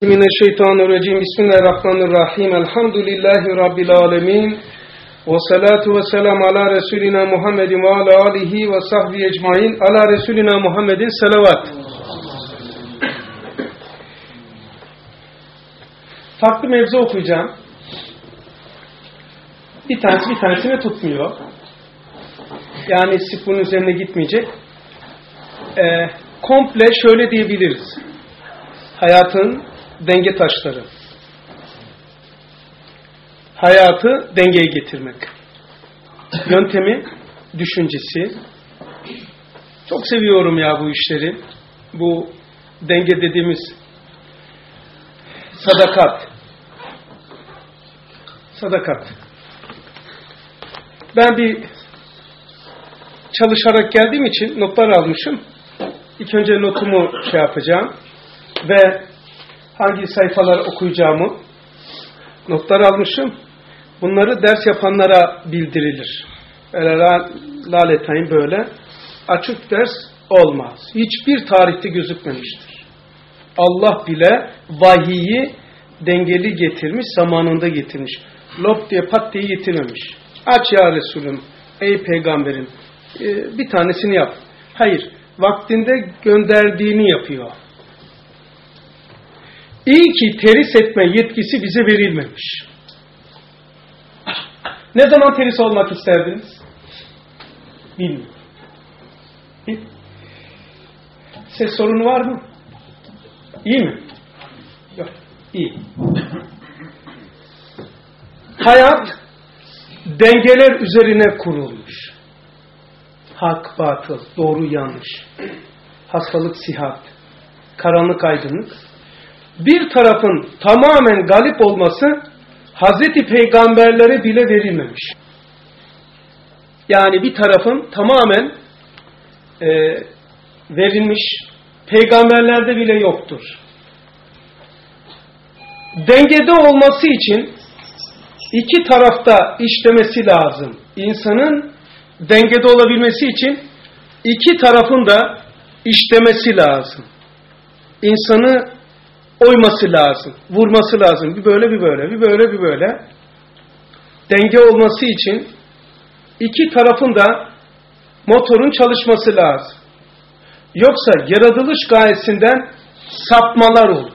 Mineşşeytanirracim. Bismillahirrahmanirrahim. Elhamdülillahi Rabbil alemin. Ve salatu ve selam ala Resulina Muhammedin ve ala alihi ve sahbihi ecmain. Ala Resulina Muhammedin selavat. Farklı mevzu okuyacağım. Bir tanesini tutmuyor. Yani sırf bunun üzerine gitmeyecek. Komple şöyle diyebiliriz. Hayatın denge taşları. Hayatı dengeye getirmek. Yöntemi, düşüncesi. Çok seviyorum ya bu işleri. Bu denge dediğimiz sadakat. Sadakat. Ben bir çalışarak geldiğim için notlar almışım. İlk önce notumu yapacağım. Ve hangi sayfalar okuyacağımı notlar almışım. Bunları ders yapanlara bildirilir. Öyle laletayım böyle. Açık ders olmaz. Hiçbir tarihte gözükmemiştir. Allah bile vahiyi dengeli getirmiş, zamanında getirmiş. Lop diye pat diye getirmemiş. Aç ya Resulüm, ey peygamberim, bir tanesini yap. Hayır, vaktinde gönderdiğini yapıyor. İyi ki teris etme yetkisi bize verilmemiş. Ne zaman teris olmak isterdiniz? Bilmiyorum. Ses sorunu var mı? İyi mi? Yok. İyi. Hayat dengeler üzerine kurulmuş. Hak, batıl, doğru, yanlış. Hastalık, sihat, karanlık, aydınlık. Bir tarafın tamamen galip olması Hazreti Peygamberlere bile verilmemiş. Yani bir tarafın tamamen verilmiş, peygamberlerde bile yoktur. Dengede olması için iki tarafta işlemesi lazım. İnsanın dengede olabilmesi için iki tarafın da işlemesi lazım. İnsanı oyması lazım, vurması lazım. Bir böyle, bir böyle, bir böyle, bir böyle. Denge olması için iki tarafın da motorun çalışması lazım. Yoksa yaratılış gayesinden sapmalar olur.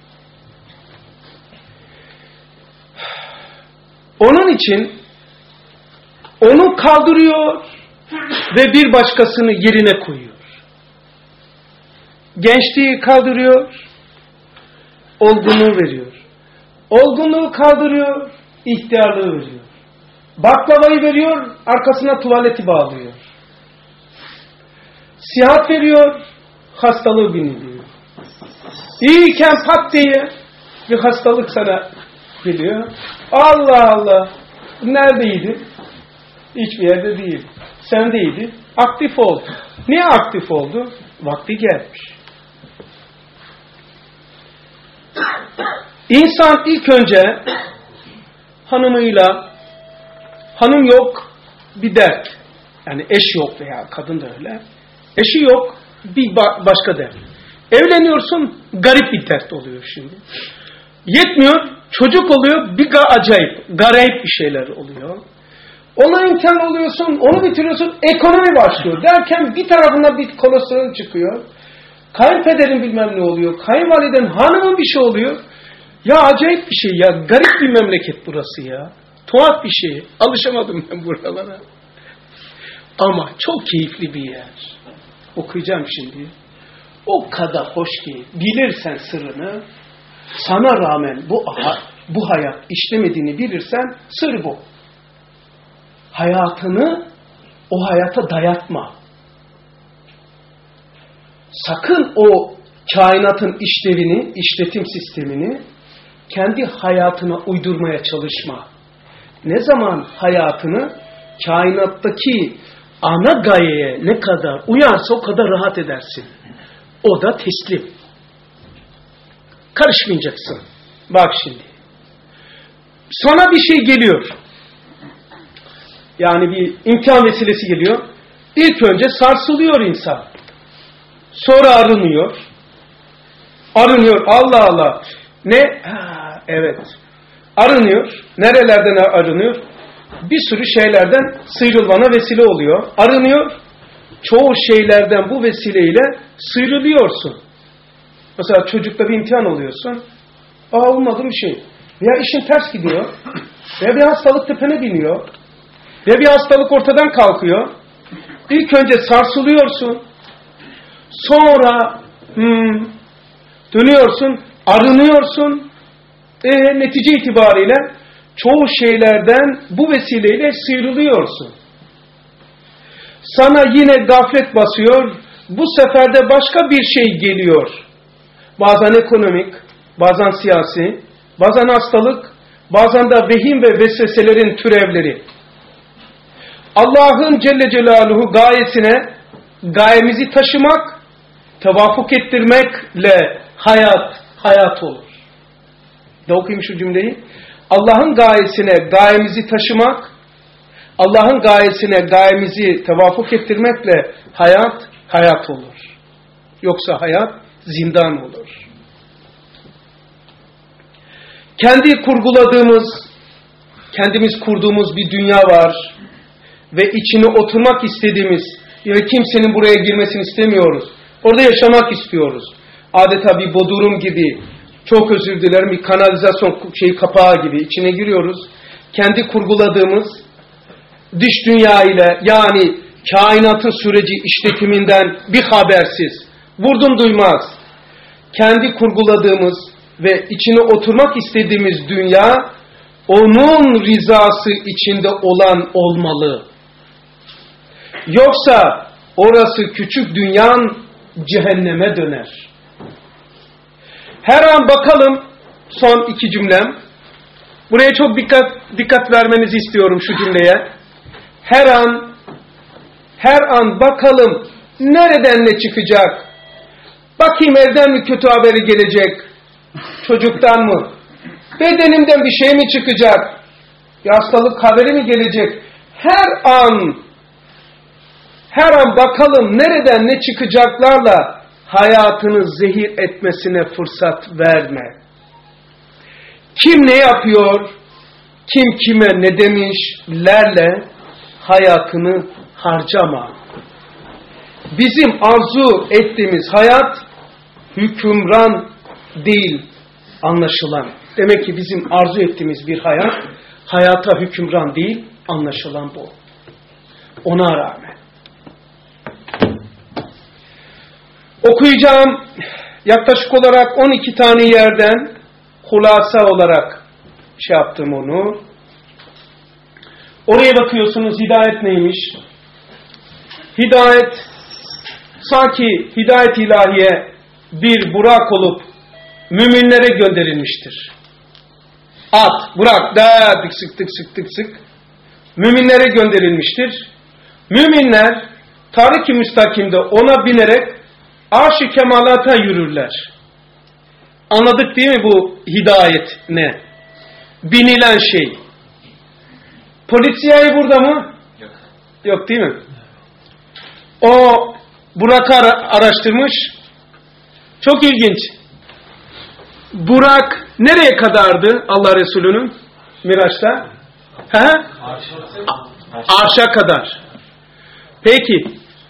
Onun için onu kaldırıyor ve bir başkasını yerine koyuyor. Gençliği kaldırıyor, olgunluğu veriyor. Olgunluğu kaldırıyor, ihtiyarlığı veriyor. Baklavayı veriyor, arkasına tuvaleti bağlıyor. Sihat veriyor, hastalığı bindiriyor. İyiyken pat diye bir hastalık sana geliyor. Allah Allah, neredeydi? Hiçbir yerde değil. Sendeydi. Aktif oldu. Niye aktif oldu? Vakti gelmiş. İnsan ilk önce hanımıyla, hanım yok bir dert. Yani eş yok veya kadın da öyle. Eşi yok bir başka dert. Evleniyorsun garip bir dert oluyor şimdi. Yetmiyor çocuk oluyor bir acayip, garip bir şeyler oluyor. Ona imkan oluyorsun, onu bitiriyorsun, ekonomi başlıyor. Derken bir tarafından bir kolesterol çıkıyor. Kayınpederin bilmem ne oluyor. Kayınvaliden hanımın bir şey oluyor. Ya acayip bir şey ya. Garip bir memleket burası ya. Tuhaf bir şey. Alışamadım ben buralara. Ama çok keyifli bir yer. Okuyacağım şimdi. O kadar hoş ki bilirsen sırrını, sana rağmen bu hayat işlemediğini bilirsen sır bu. Hayatını o hayata dayatma. Sakın o kainatın işlevini, işletim sistemini kendi hayatına uydurmaya çalışma. Ne zaman hayatını kainattaki ana gayeye ne kadar uyarsa o kadar rahat edersin. O da teslim. Karışmayacaksın. Bak şimdi. Sana bir şey geliyor. Yani bir imkan vesilesi geliyor. İlk önce sarsılıyor insan. Sonra arınıyor. Arınıyor. Allah Allah. Ne? Evet. Arınıyor. Nerelerden arınıyor? Bir sürü şeylerden sıyrılmana vesile oluyor. Arınıyor. Çoğu şeylerden bu vesileyle sıyrılıyorsun. Mesela çocukta bir imtihan oluyorsun. Olmadı bir şey. Veya işin ters gidiyor. Veya bir hastalık tepene biniyor. Veya bir hastalık ortadan kalkıyor. İlk önce sarsılıyorsun. Sonra dönüyorsun, arınıyorsun. Netice itibariyle çoğu şeylerden bu vesileyle sıyrılıyorsun. Sana yine gaflet basıyor. Bu sefer de başka bir şey geliyor. Bazen ekonomik, bazen siyasi, bazen hastalık, bazen de vehim ve vesveselerin türevleri. Allah'ın Celle Celaluhu gayemizi taşımak, tevafuk ettirmekle hayat olur. Da okuyayım şu cümleyi. Allah'ın gayemizi taşımak, Allah'ın gayemizi tevafuk ettirmekle hayat olur. Yoksa hayat zindan olur. Kendimiz kurduğumuz bir dünya var ve içine oturmak istediğimiz ve kimsenin buraya girmesini istemiyoruz. Orada yaşamak istiyoruz. Adeta bir bodrum gibi, çok özür dilerim, bir kanalizasyon kapağı gibi içine giriyoruz. Kendi kurguladığımız dış dünya ile, yani kainatın süreci işletiminden bir habersiz, vurdum duymaz, kendi kurguladığımız ve içine oturmak istediğimiz dünya, onun rızası içinde olan olmalı. Yoksa orası küçük dünyanın cehenneme döner. Her an bakalım, son 2 cümlem. Buraya çok dikkat vermenizi istiyorum şu cümleye. Her an bakalım nereden ne çıkacak? Bakayım evden mi kötü haberi gelecek? Çocuktan mı? Bedenimden bir şey mi çıkacak? Bir hastalık haberi mi gelecek? Her an bakalım nereden ne çıkacaklarla hayatını zehir etmesine fırsat verme. Kim ne yapıyor, kim kime ne demişlerle hayatını harcama. Bizim arzu ettiğimiz hayat hükümran değil, anlaşılan. Demek ki bizim arzu ettiğimiz bir hayata hükümran değil, anlaşılan bu. Ona rağmen. Okuyacağım yaklaşık olarak 12 tane yerden hulasa olarak yaptım onu. Oraya bakıyorsunuz, hidayet neymiş? Hidayet, sanki hidayet ilahiye bir burak olup müminlere gönderilmiştir. Burak, tık sık. Müminlere gönderilmiştir. Müminler tarik-i müstakimde ona binerek arş-ı kemalata yürürler. Anladık değil mi bu hidayet ne? Binilen şey. Polisiye burada mı? Yok değil mi? O Burak'ı araştırmış. Çok ilginç. Burak nereye kadardı Allah Resulü'nün Miraç'ta? Arş'a kadar. Peki.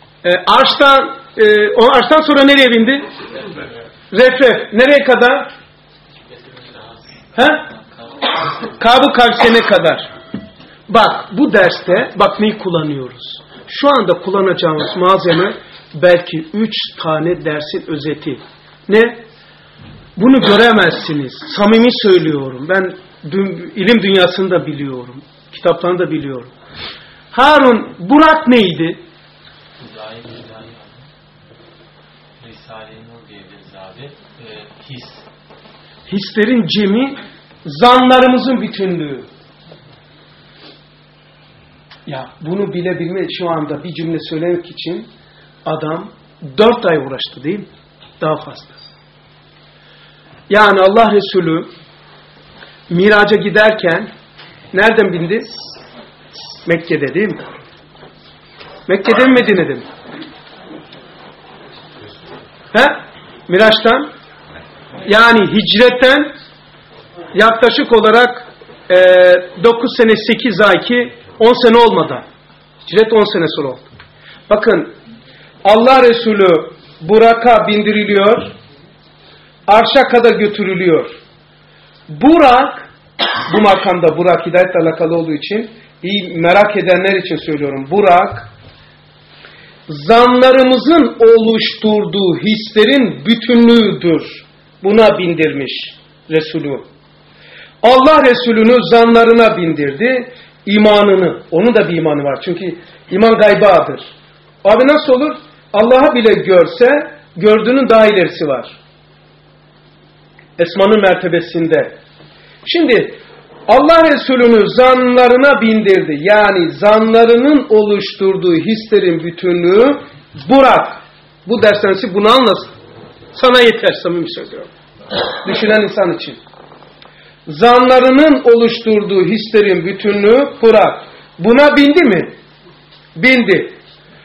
O arştan sonra nereye bindi? Refref. Nereye kadar? Kab-ı Kavse'ne kadar. Bak bu derste neyi kullanıyoruz? Şu anda kullanacağımız malzeme belki 3 tane dersin özeti. Ne? Bunu göremezsiniz. Samimi söylüyorum. Ben ilim dünyasını da biliyorum. Kitaplarını da biliyorum. Harun, Burak neydi? Risale-i Nur diyebiliriz abi. His. Hislerin cemi, zanlarımızın bütünlüğü. Ya bunu bilebilmek, şu anda bir cümle söylemek için adam 4 ay uğraştı değil mi? Daha fazla. Yani Allah Resulü Miraç'a giderken nereden bindi? Mekke'de değil mi? Mekke'de mi, Medine'de mi? Miraç'tan, yani hicretten yaklaşık olarak 9 sene 8 ay ki 10 sene olmadan. Hicret 10 sene sonra oldu. Bakın Allah Resulü Burak'a bindiriliyor. Arşa kadar götürülüyor. Burak, bu makamda Burak hidayetle alakalı olduğu için, iyi merak edenler için söylüyorum. Burak, zanlarımızın oluşturduğu hislerin bütünlüğüdür. Buna bindirmiş Resulü. Allah Resulü'nü zanlarına bindirdi. İmanını, onun da bir imanı var. Çünkü iman gaybadır. Abi nasıl olur? Allah'ı bile görse, gördüğünün daha ilerisi var. Esmanın mertebesinde. Şimdi Allah Resulü'nü zanlarına bindirdi. Yani zanlarının oluşturduğu hislerin bütünlüğü Burak. Bu dersten bunu anlasın. Sana yeter, samimi söylüyorum. Düşünen insan için. Zanlarının oluşturduğu hislerin bütünlüğü Burak. Buna bindi mi? Bindi.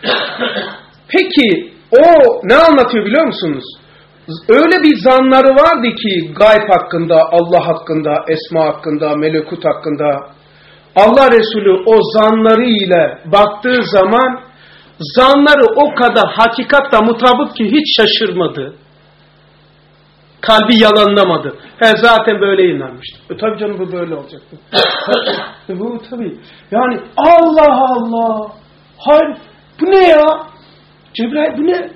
Peki o ne anlatıyor biliyor musunuz? Öyle bir zanları vardı ki gayb hakkında, Allah hakkında, esma hakkında, melekut hakkında. Allah Resulü o zanları ile baktığı zaman zanları o kadar hakikatle mutabık ki hiç şaşırmadı. Kalbi yalanlamadı. Zaten böyle inanmıştı. Tabii canım bu böyle olacaktı. Bu tabii. Yani Allah Allah. Hayır. Bu ne ya? Cebrail bu ne?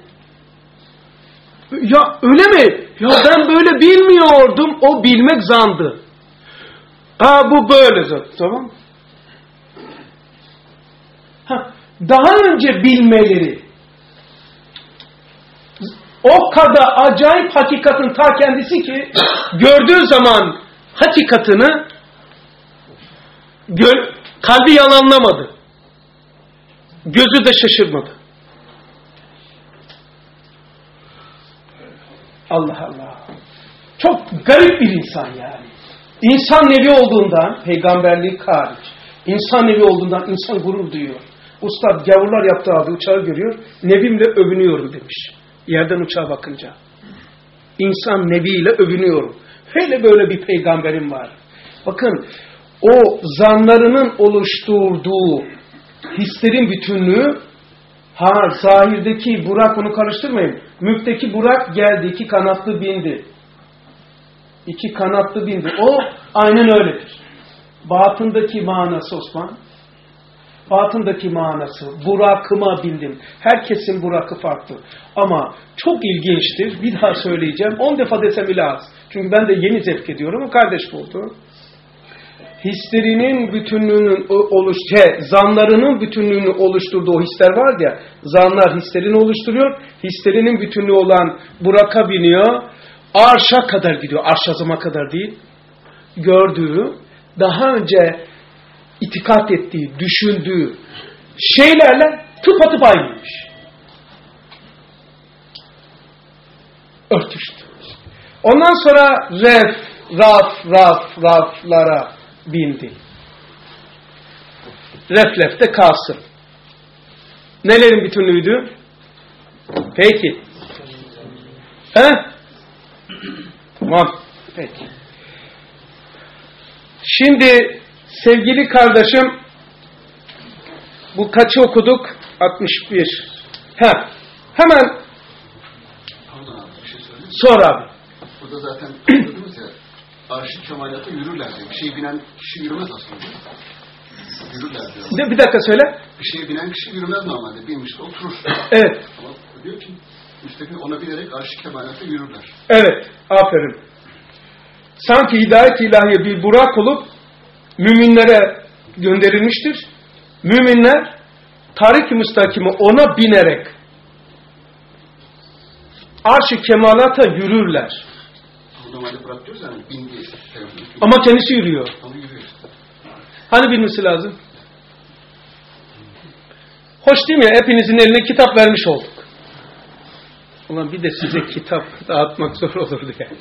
Ya öyle mi? Ya ben böyle bilmiyordum. O bilmek zandı. Bu böyle zaten. Tamam. Daha önce bilmeleri o kadar acayip hakikatin ta kendisi ki gördüğü zaman hakikatini kalbi yalanlamadı. Gözü de şaşırmadı. Allah Allah. Çok garip bir insan yani. İnsan nevi olduğundan, peygamberlik hariç, insan nevi olduğundan insan gurur duyuyor. Ustad gavurlar yaptığı abi uçağı görüyor, nebimle övünüyorum demiş. Yerden uçağa bakınca. İnsan neviyle övünüyorum. Hele böyle bir peygamberim var. Bakın o zanlarının oluşturduğu hislerin bütünlüğü zahirdeki Burak onu karıştırmayın. Mülkteki Burak geldi, 2 kanatlı bindi. 2 kanatlı bindi. O aynen öyledir. Batındaki manası Osman. Batındaki manası Burak'ıma bindim. Herkesin Burak'ı farklı. Ama çok ilginçtir. Bir daha söyleyeceğim. 10 defa desem bile az. Çünkü ben de yeni zevk ediyorum. O kardeş buldu. Hislerinin bütünlüğünün zanlarının bütünlüğünü oluşturduğu o hisler var ya, zanlar hislerini oluşturuyor, hislerinin bütünlüğü olan Burak'a biniyor, arşa kadar gidiyor, arş azama kadar değil, gördüğü, daha önce itikat ettiği, düşündüğü şeylerle tıpatıp aynıymış. Örtüştü. Ondan sonra raflara bindi. Reflefte Kasım. Nelerin bütünlüğüydü? Peki. Tamam. Peki. Şimdi sevgili kardeşim bu kaçı okuduk? 61. Hemen sor abi. Burada zaten anladınız ya, arş-ı kemalata yürürler diyor. Bir şey binen kişi yürümez aslında. Yürürler diyor. Bir dakika söyle. Bir şeye binen kişi yürümez normalde. Binmiş de oturur. Evet. Ama diyor ki müstakil ona binerek arş-ı kemalata yürürler. Evet. Aferin. Sanki hidayet ilahiye bir Burak olup müminlere gönderilmiştir. Müminler tarik-i müstakime ona binerek arş-ı kemalata yürürler. Normalde Burak diyoruz yani bindi. Ama kendisi yürüyor. Ama yürüyor işte. Hani bilmesi lazım? Hoş değil mi? Hepinizin eline kitap vermiş olduk. Ulan bir de size kitap dağıtmak zor olurdu yani.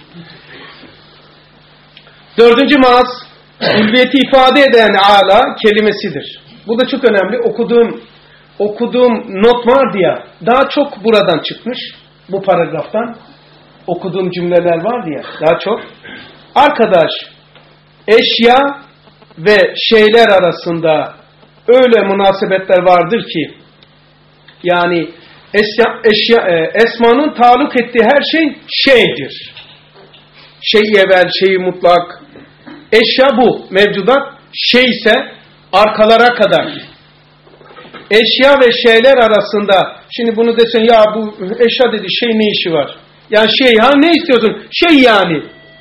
4. maaz ulviyeti ifade eden ala kelimesidir. Bu da çok önemli. Okuduğum not vardı ya, daha çok buradan çıkmış. Bu paragraftan okuduğum cümleler vardı ya, daha çok. Arkadaş, eşya ve şeyler arasında öyle münasebetler vardır ki, yani esmanın taluk ettiği her şey şeydir. Şey evvel, şeyi mutlak. Eşya bu, mevcudat. Şey ise arkalara kadar. Eşya ve şeyler arasında, şimdi bunu desen, ya bu eşya dedi, şey ne işi var? Yani şey, ha ne istiyorsun? Şey yani.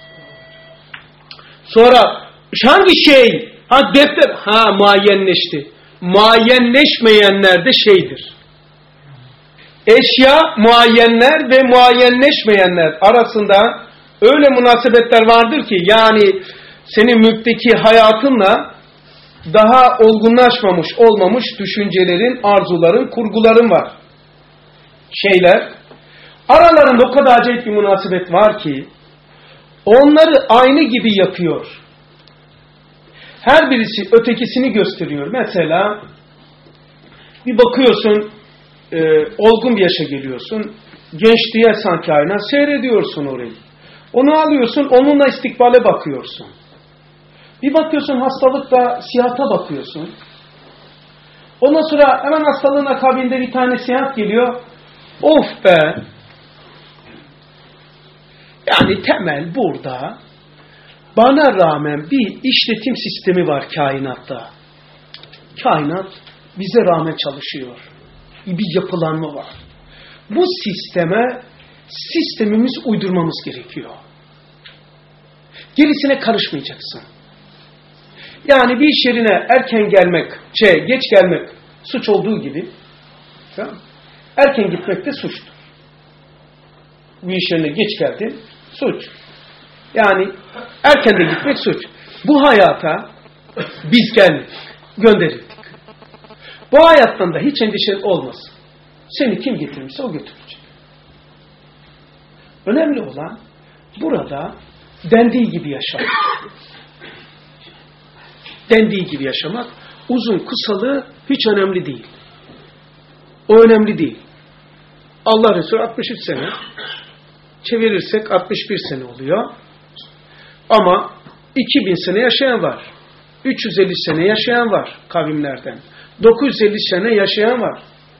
Sonra hangi şey? Ha defter, ha muayyenleşti. Muayyenleşmeyenler de şeydir. Eşya, muayyenler ve muayyenleşmeyenler arasında öyle münasebetler vardır ki, yani senin mülkteki hayatınla daha olgunlaşmamış, olmamış düşüncelerin, arzuların, kurguların var. Şeyler. Aralarında o kadar acayip bir münasebet var ki, onları aynı gibi yapıyor. Her birisi ötekisini gösteriyor. Mesela bir bakıyorsun, olgun bir yaşa geliyorsun, gençliğe sanki aynen seyrediyorsun orayı. Onu alıyorsun, onunla istikbale bakıyorsun. Bir bakıyorsun hastalıkta siyahata bakıyorsun. Ondan sonra hemen hastalığın akabinde bir tane siyahat geliyor. Of be! Yani temel burada bana rağmen bir işletim sistemi var kainatta. Kainat bize rağmen çalışıyor. Bir yapılanma var. Bu sistemimiz uydurmamız gerekiyor. Gerisine karışmayacaksın. Yani bir iş yerine erken gelmek, geç gelmek suç olduğu gibi, tamam, erken gitmek de suçtur. Bir iş yerine geç geldin, suç. Yani erken de gitmek suç. Bu hayata biz gelmedik, gönderildik. Bu hayattan da hiç endişen olmasın. Seni kim getirmişse o götürecek. Önemli olan burada dendiği gibi yaşamak. Dendiği gibi yaşamak, uzun kısalığı hiç önemli değil. O önemli değil. Allah Resulü 63 sene, çevirirsek 61 sene oluyor. Ama 2000 sene yaşayan var. 350 sene yaşayan var kavimlerden. 950 sene yaşayan var.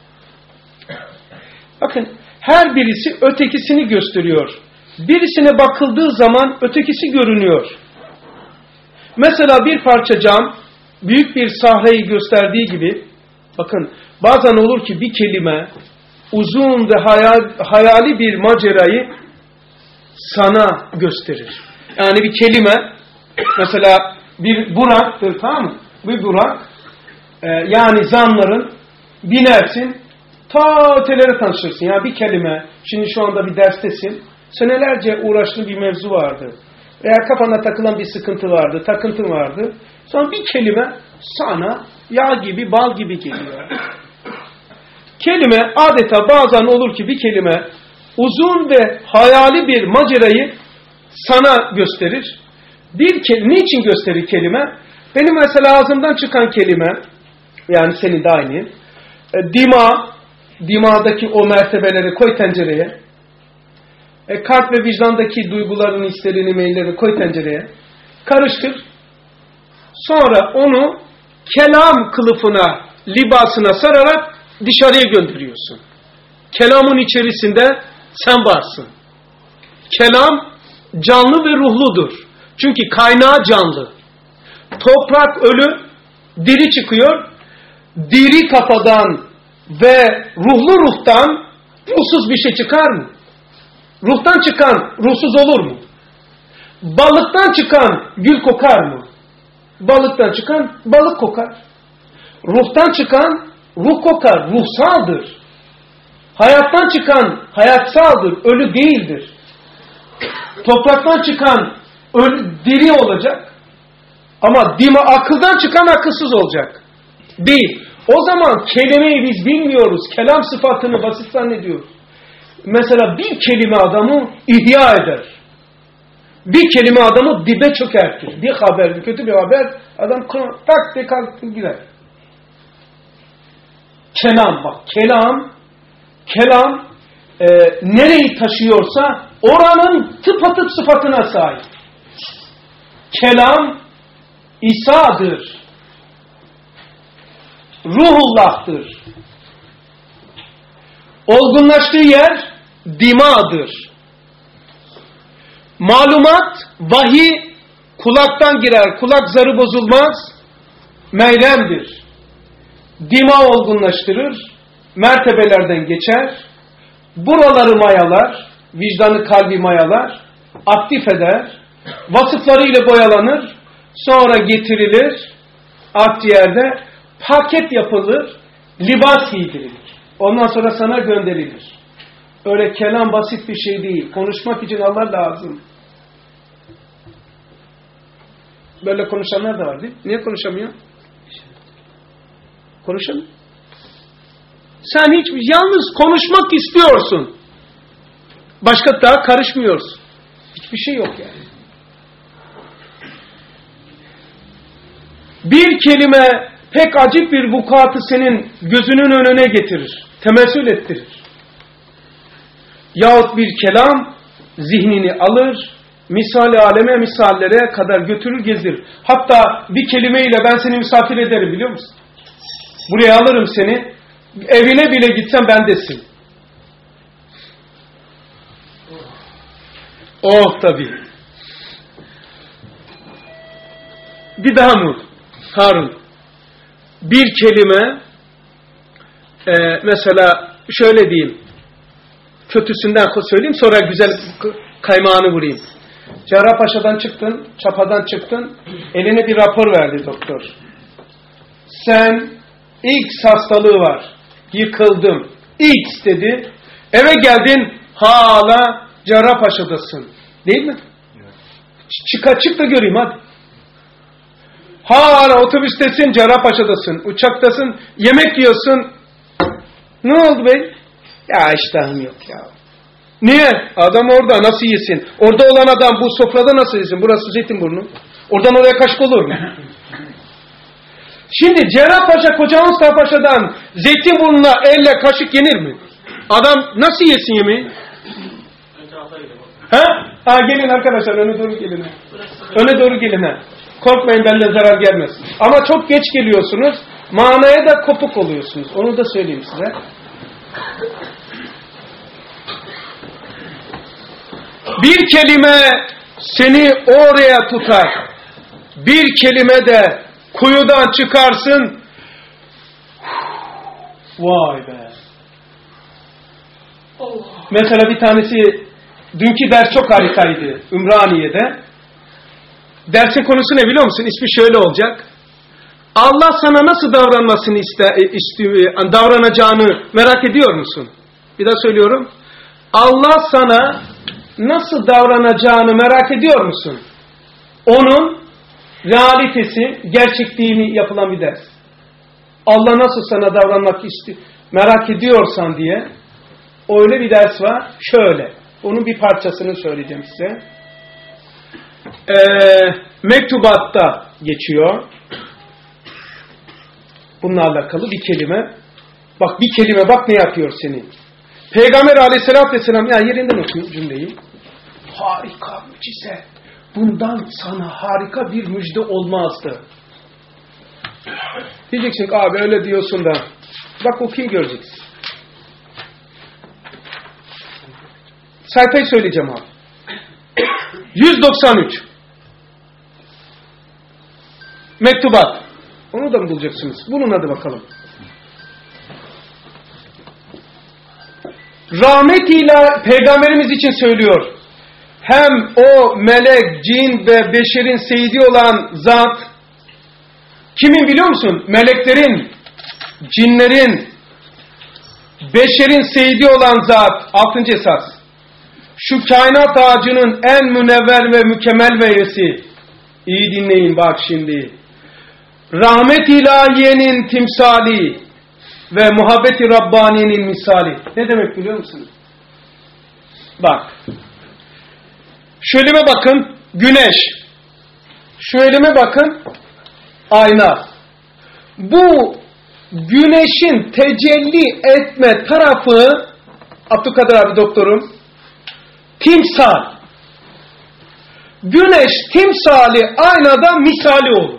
Bakın, her birisi ötekisini gösteriyor. Birisine bakıldığı zaman ötekisi görünüyor. Mesela bir parça cam büyük bir sahrayı gösterdiği gibi, bakın bazen olur ki bir kelime uzun ve hayali bir macerayı sana gösterir. Yani bir kelime, mesela bir buraktır, tamam mı? Bir burak, yani zanların binersin, ta ötelere tanışırsın. Ya bir kelime, şimdi şu anda bir derstesin, senelerce uğraştığın bir mevzu vardı. Veya kafana takılan bir sıkıntı vardı, takıntın vardı. Sonra bir kelime sana yağ gibi, bal gibi geliyor. Kelime adeta bazen olur ki bir kelime uzun ve hayali bir macerayı sana gösterir. Niçin gösterir kelime? Benim mesela ağzımdan çıkan kelime, yani senin de aynı, dimadaki o mertebeleri koy tencereye, kalp ve vicdandaki duygularını, hislerini, meyillerini koy tencereye, karıştır. Sonra onu kelam kılıfına, libasına sararak dışarıya gönderiyorsun. Kelamın içerisinde sen varsın. Kelam canlı ve ruhludur. Çünkü kaynağı canlı. Toprak ölü, diri çıkıyor. Diri kafadan ve ruhlu ruhtan ruhsuz bir şey çıkar mı? Ruhtan çıkan ruhsuz olur mu? Balıktan çıkan gül kokar mı? Balıktan çıkan balık kokar. Ruhtan çıkan ruh kokar, ruhsaldır. Hayattan çıkan hayatsaldır, ölü değildir. Topraktan çıkan diri olacak. Ama akıldan çıkan akılsız olacak. Değil. O zaman kelimeyi biz bilmiyoruz. Kelam sıfatını basit zannediyoruz. Mesela bir kelime adamı ihya eder. Bir kelime adamı dibe çökertir. Bir haber, kötü bir haber, adam tak diye kalktı gider. Kelam bak, kelam nereyi taşıyorsa oranın tıpatıp sıfatına sahip. kelam İsa'dır. Ruhullah'tır. Olgunlaştığı yer dima'dır. Malumat, vahiy kulaktan girer, kulak zarı bozulmaz, meyremdir. Dima olgunlaştırır, mertebelerden geçer, buraları mayalar, vicdanı kalbi mayalar, aktif eder, vasıflarıyla boyalanır, sonra getirilir, akciğerde paket yapılır, libas giydirilir. Ondan sonra sana gönderilir. Öyle kelam basit bir şey değil. Konuşmak için Allah lazım. Böyle konuşanlar da var değil mi? Niye konuşamıyor? Konuşamıyor. Sen hiç yalnız konuşmak istiyorsun. Başka daha karışmıyorsun. Hiçbir şey yok yani. Bir kelime pek acip bir vukuatı senin gözünün önüne getirir. Temessül ettirir. Yahut bir kelam zihnini alır, misali aleme misallere kadar götürür gezdirir. Hatta bir kelimeyle ben seni misafir ederim biliyor musun? Buraya alırım seni, evine bile gitsem bendesin. Oh tabii. Bir daha mı? Harun. Bir kelime mesela şöyle diyeyim. Kötüsünden söyleyeyim sonra güzel kaymağını vurayım. Cerrahpaşa'dan çıktın, Çapa'dan çıktın, eline bir rapor verdi doktor. Sen X hastalığı var, yıkıldım, X dedi, eve geldin, hala Cerrahpaşa'dasın. Değil mi? Evet. Çık da göreyim hadi. Hala otobüstesin, Cerrahpaşa'dasın, uçaktasın, yemek yiyorsun. Ne oldu bey? Ya iştahım yok ya. Niye? Adam orada nasıl yesin? Orada olan adam bu sofrada nasıl yesin? Burası Zeytinburnu. Oradan oraya kaşık olur mu? Şimdi Cerrahpaşa, Koca Mustafa Paşa'dan Zeytinburnu'na elle kaşık yenir mi? Adam nasıl yesin yemeği? Ha gelin arkadaşlar öne doğru gelin. Öne doğru gelin ha. Korkmayın benden zarar gelmez. Ama çok geç geliyorsunuz. Manaya da kopuk oluyorsunuz. Onu da söyleyeyim size. Bir kelime seni oraya tutar. Bir kelime de kuyudan çıkarsın. Vay be. Mesela bir tanesi dünkü ders çok harikaydı. Ümraniye'de. Dersin konusu ne biliyor musun? İsmi şöyle olacak. Allah sana nasıl davranmasını davranacağını merak ediyor musun? Bir daha söylüyorum. Allah sana nasıl davranacağını merak ediyor musun? Onun realitesi, gerçekliğini yapılan bir ders. Allah nasıl sana davranmak merak ediyorsan diye öyle bir ders var. Şöyle. Onun bir parçasını söyleyeceğim size. Mektubatta geçiyor. Bununla alakalı bir kelime. Bak bir kelime bak ne yapıyor seni. Peygamber aleyhissalatü vesselam ya yerinden okuyun cümleyi. Harika mucize. Bundan sana harika bir müjde olmazdı. Diyeceksin abi öyle diyorsun da. Bak okuyun göreceksin. Sayfayı söyleyeceğim abi. 193. Mektubat. Onu da mı bulacaksınız? Bulun hadi bakalım. Rahmetiyle Peygamberimiz için söylüyor. Hem o melek, cin ve beşerin seyidi olan zat, kimin biliyor musun? Meleklerin, cinlerin, beşerin seyidi olan zat, 6. esas. Şu kainat ağacının en münevver ve mükemmel meyvesi. İyi dinleyin bak şimdi. Rahmet ilahiyenin timsali ve muhabbeti Rabbani'nin misali. Ne demek biliyor musunuz? Bak. Şu elime bakın. Güneş. Şu elime bakın. Ayna. Bu güneşin tecelli etme tarafı Abdülkadir abi doktorum timsal. güneş timsali aynada misali olur.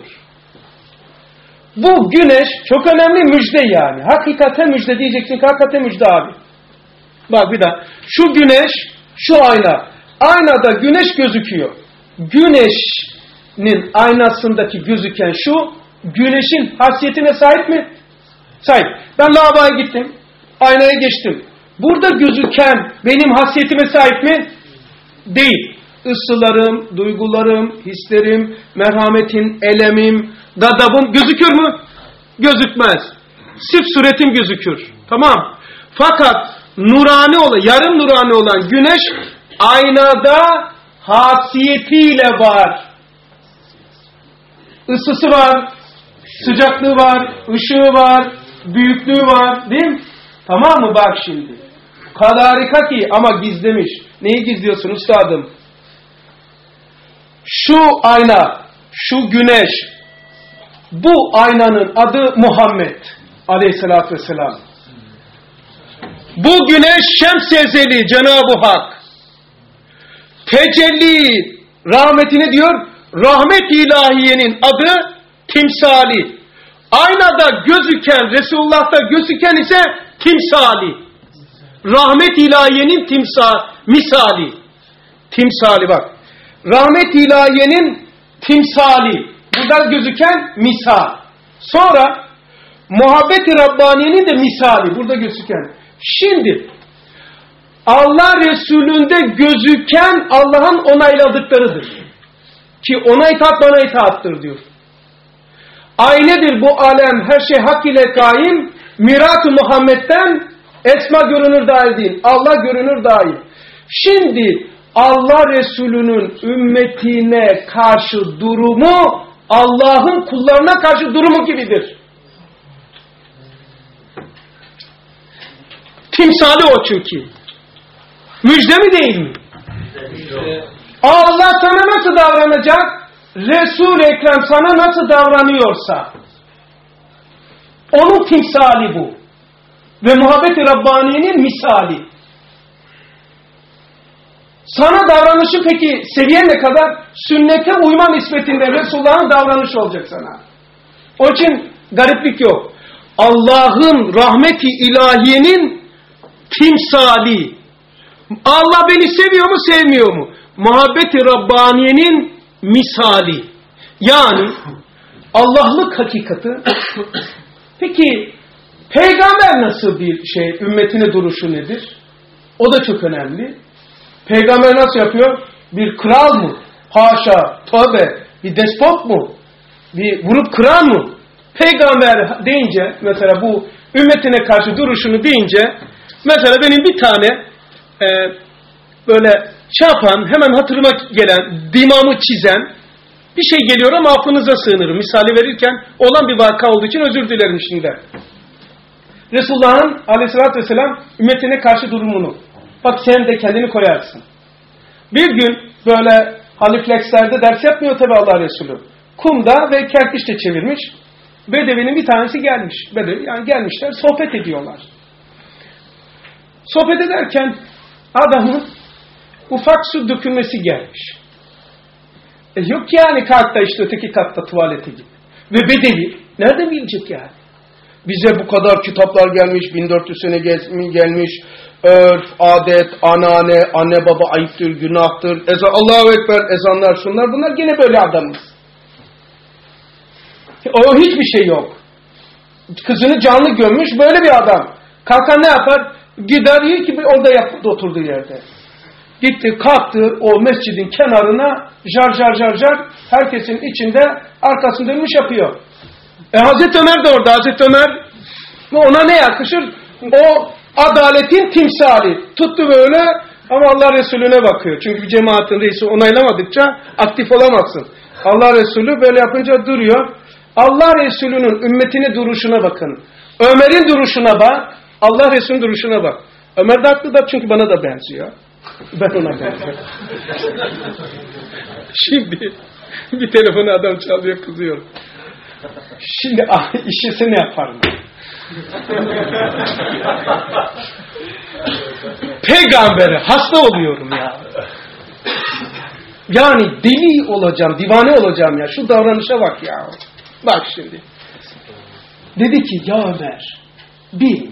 Bu güneş çok önemli müjde yani. Hakikaten müjde diyeceksin ki hakikaten müjde abi. Bak bir daha. Şu güneş, şu ayna. Aynada güneş gözüküyor. Güneşin aynasındaki gözüken şu, güneşin hasiyetine sahip mi? Sahip. Ben lavaboya gittim. Aynaya geçtim. Burada gözüken benim hasiyetime sahip mi? Değil. Isılarım, duygularım, hislerim, merhametin, elemim, gadabım gözükür mü? Gözükmez. Sırf suretim gözükür. Tamam. Fakat nurani olan, yarım nurani olan güneş aynada hasiyetiyle var. Isısı var, sıcaklığı var, ışığı var, büyüklüğü var, değil mi? Tamam mı bak şimdi? O kadar harika ki ama gizlemiş. Neyi gizliyorsun üstadım? Şu ayna, şu güneş, bu aynanın adı Muhammed Aleyhisselatü Vesselam. Bu güneş şems-i ezeli Cenab-ı Hak. Tecelli rahmetini diyor, rahmet ilahiyenin adı timsali. Aynada gözüken, Resulullah'ta gözüken ise timsali. Rahmet ilahiyenin misali. Timsali bak. Rahmet ilahiyenin timsali. Burada gözüken misal. Sonra muhabbet-i Rabbaniye'nin de misali. Burada gözüken. Şimdi Allah Resulü'nde gözüken Allah'ın onayladıklarıdır. Ki ona itaat bana itaattır diyor. Aynedir bu alem her şey hak ile kaim. Mirat-ı Muhammed'den esma görünür dahi değil. Allah görünür dahi. Şimdi Allah Resulü'nün ümmetine karşı durumu Allah'ın kullarına karşı durumu gibidir. Timsali o çünkü. Müjde mi değil mi? Allah sana nasıl davranacak? Resul-i Ekrem sana nasıl davranıyorsa onun timsali bu. Ve muhabbet-i Rabbaniye'nin misali. Sana davranışı peki seviyen ne kadar? Sünnete uyma nispetinde Resulullah'ın davranışı olacak sana. Onun için gariplik yok. Allah'ın rahmeti ilahiyenin timsali. Allah beni seviyor mu sevmiyor mu? Muhabbet-i Rabbaniye'nin misali. Yani Allah'lık hakikati. Peki peygamber nasıl bir şey? Ümmetine duruşu nedir? O da çok önemli. Peygamber nasıl yapıyor? Bir kral mı? Haşa, tövbe. Bir despot mu? Bir vurup kıran mı? Peygamber deyince mesela bu ümmetine karşı duruşunu deyince mesela benim bir tane böyle yapan hemen hatırıma gelen dimağımı çizen bir şey geliyor ama affınıza sığınırım. Misali verirken olan bir vaka olduğu için özür dilerim şimdi. Resulullah'ın aleyhissalatü vesselam ümmetine karşı durumunu. Bak sen de kendini koyarsın. Bir gün böyle haliflekslerde ders yapmıyor tabi Allah Resulü. Kumda ve kerpiçle çevirmiş. Bedevinin bir tanesi gelmiş. Bedevi yani gelmişler sohbet ediyorlar. Sohbet ederken adamın ufak su dökülmesi gelmiş. Yok yani kalkta işte öteki katta tuvalete git. Ve bedevi nereden bilecek yani? Bize bu kadar kitaplar gelmiş, 1400 sene gelmiş, örf, adet, anne baba ayıptır, günahtır, ezan, Allahu Ekber, ezanlar, şunlar, bunlar gene böyle adamız. O hiçbir şey yok. Kızını canlı gömmüş böyle bir adam. Kalkan ne yapar? Gider iyi ki orada yaptı oturduğu yerde. Gitti kalktı o mescidin kenarına jar herkesin içinde arkasını dönmüş yapıyor. Hazreti Ömer de orada. Hazreti Ömer ona ne yakışır? O adaletin timsali. Tuttu böyle ama Allah Resulüne bakıyor. Çünkü cemaatin reisi onaylamadıkça aktif olamazsın. Allah Resulü böyle yapınca duruyor. Allah Resulü'nün ümmetini duruşuna bakın. Ömer'in duruşuna bak. Allah Resulü'nün duruşuna bak. Ömer de haklı da çünkü bana da benziyor. Ben ona benziyorum. Şimdi bir telefonu adam çalıyor kızıyor. Şimdi işisi ne yaparım? Peygambere hasta oluyorum ya. Yani deli olacağım, divane olacağım ya. Şu davranışa bak ya. Bak şimdi. Dedi ki ya Ömer, bilmiyor.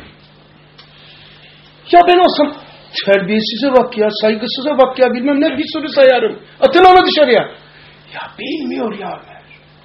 Ya ben olsam terbiyesize bak ya, saygısıza bak ya, bilmem ne bir sürü sayarım. Atın onu dışarıya. Ya bilmiyor ya Ömer.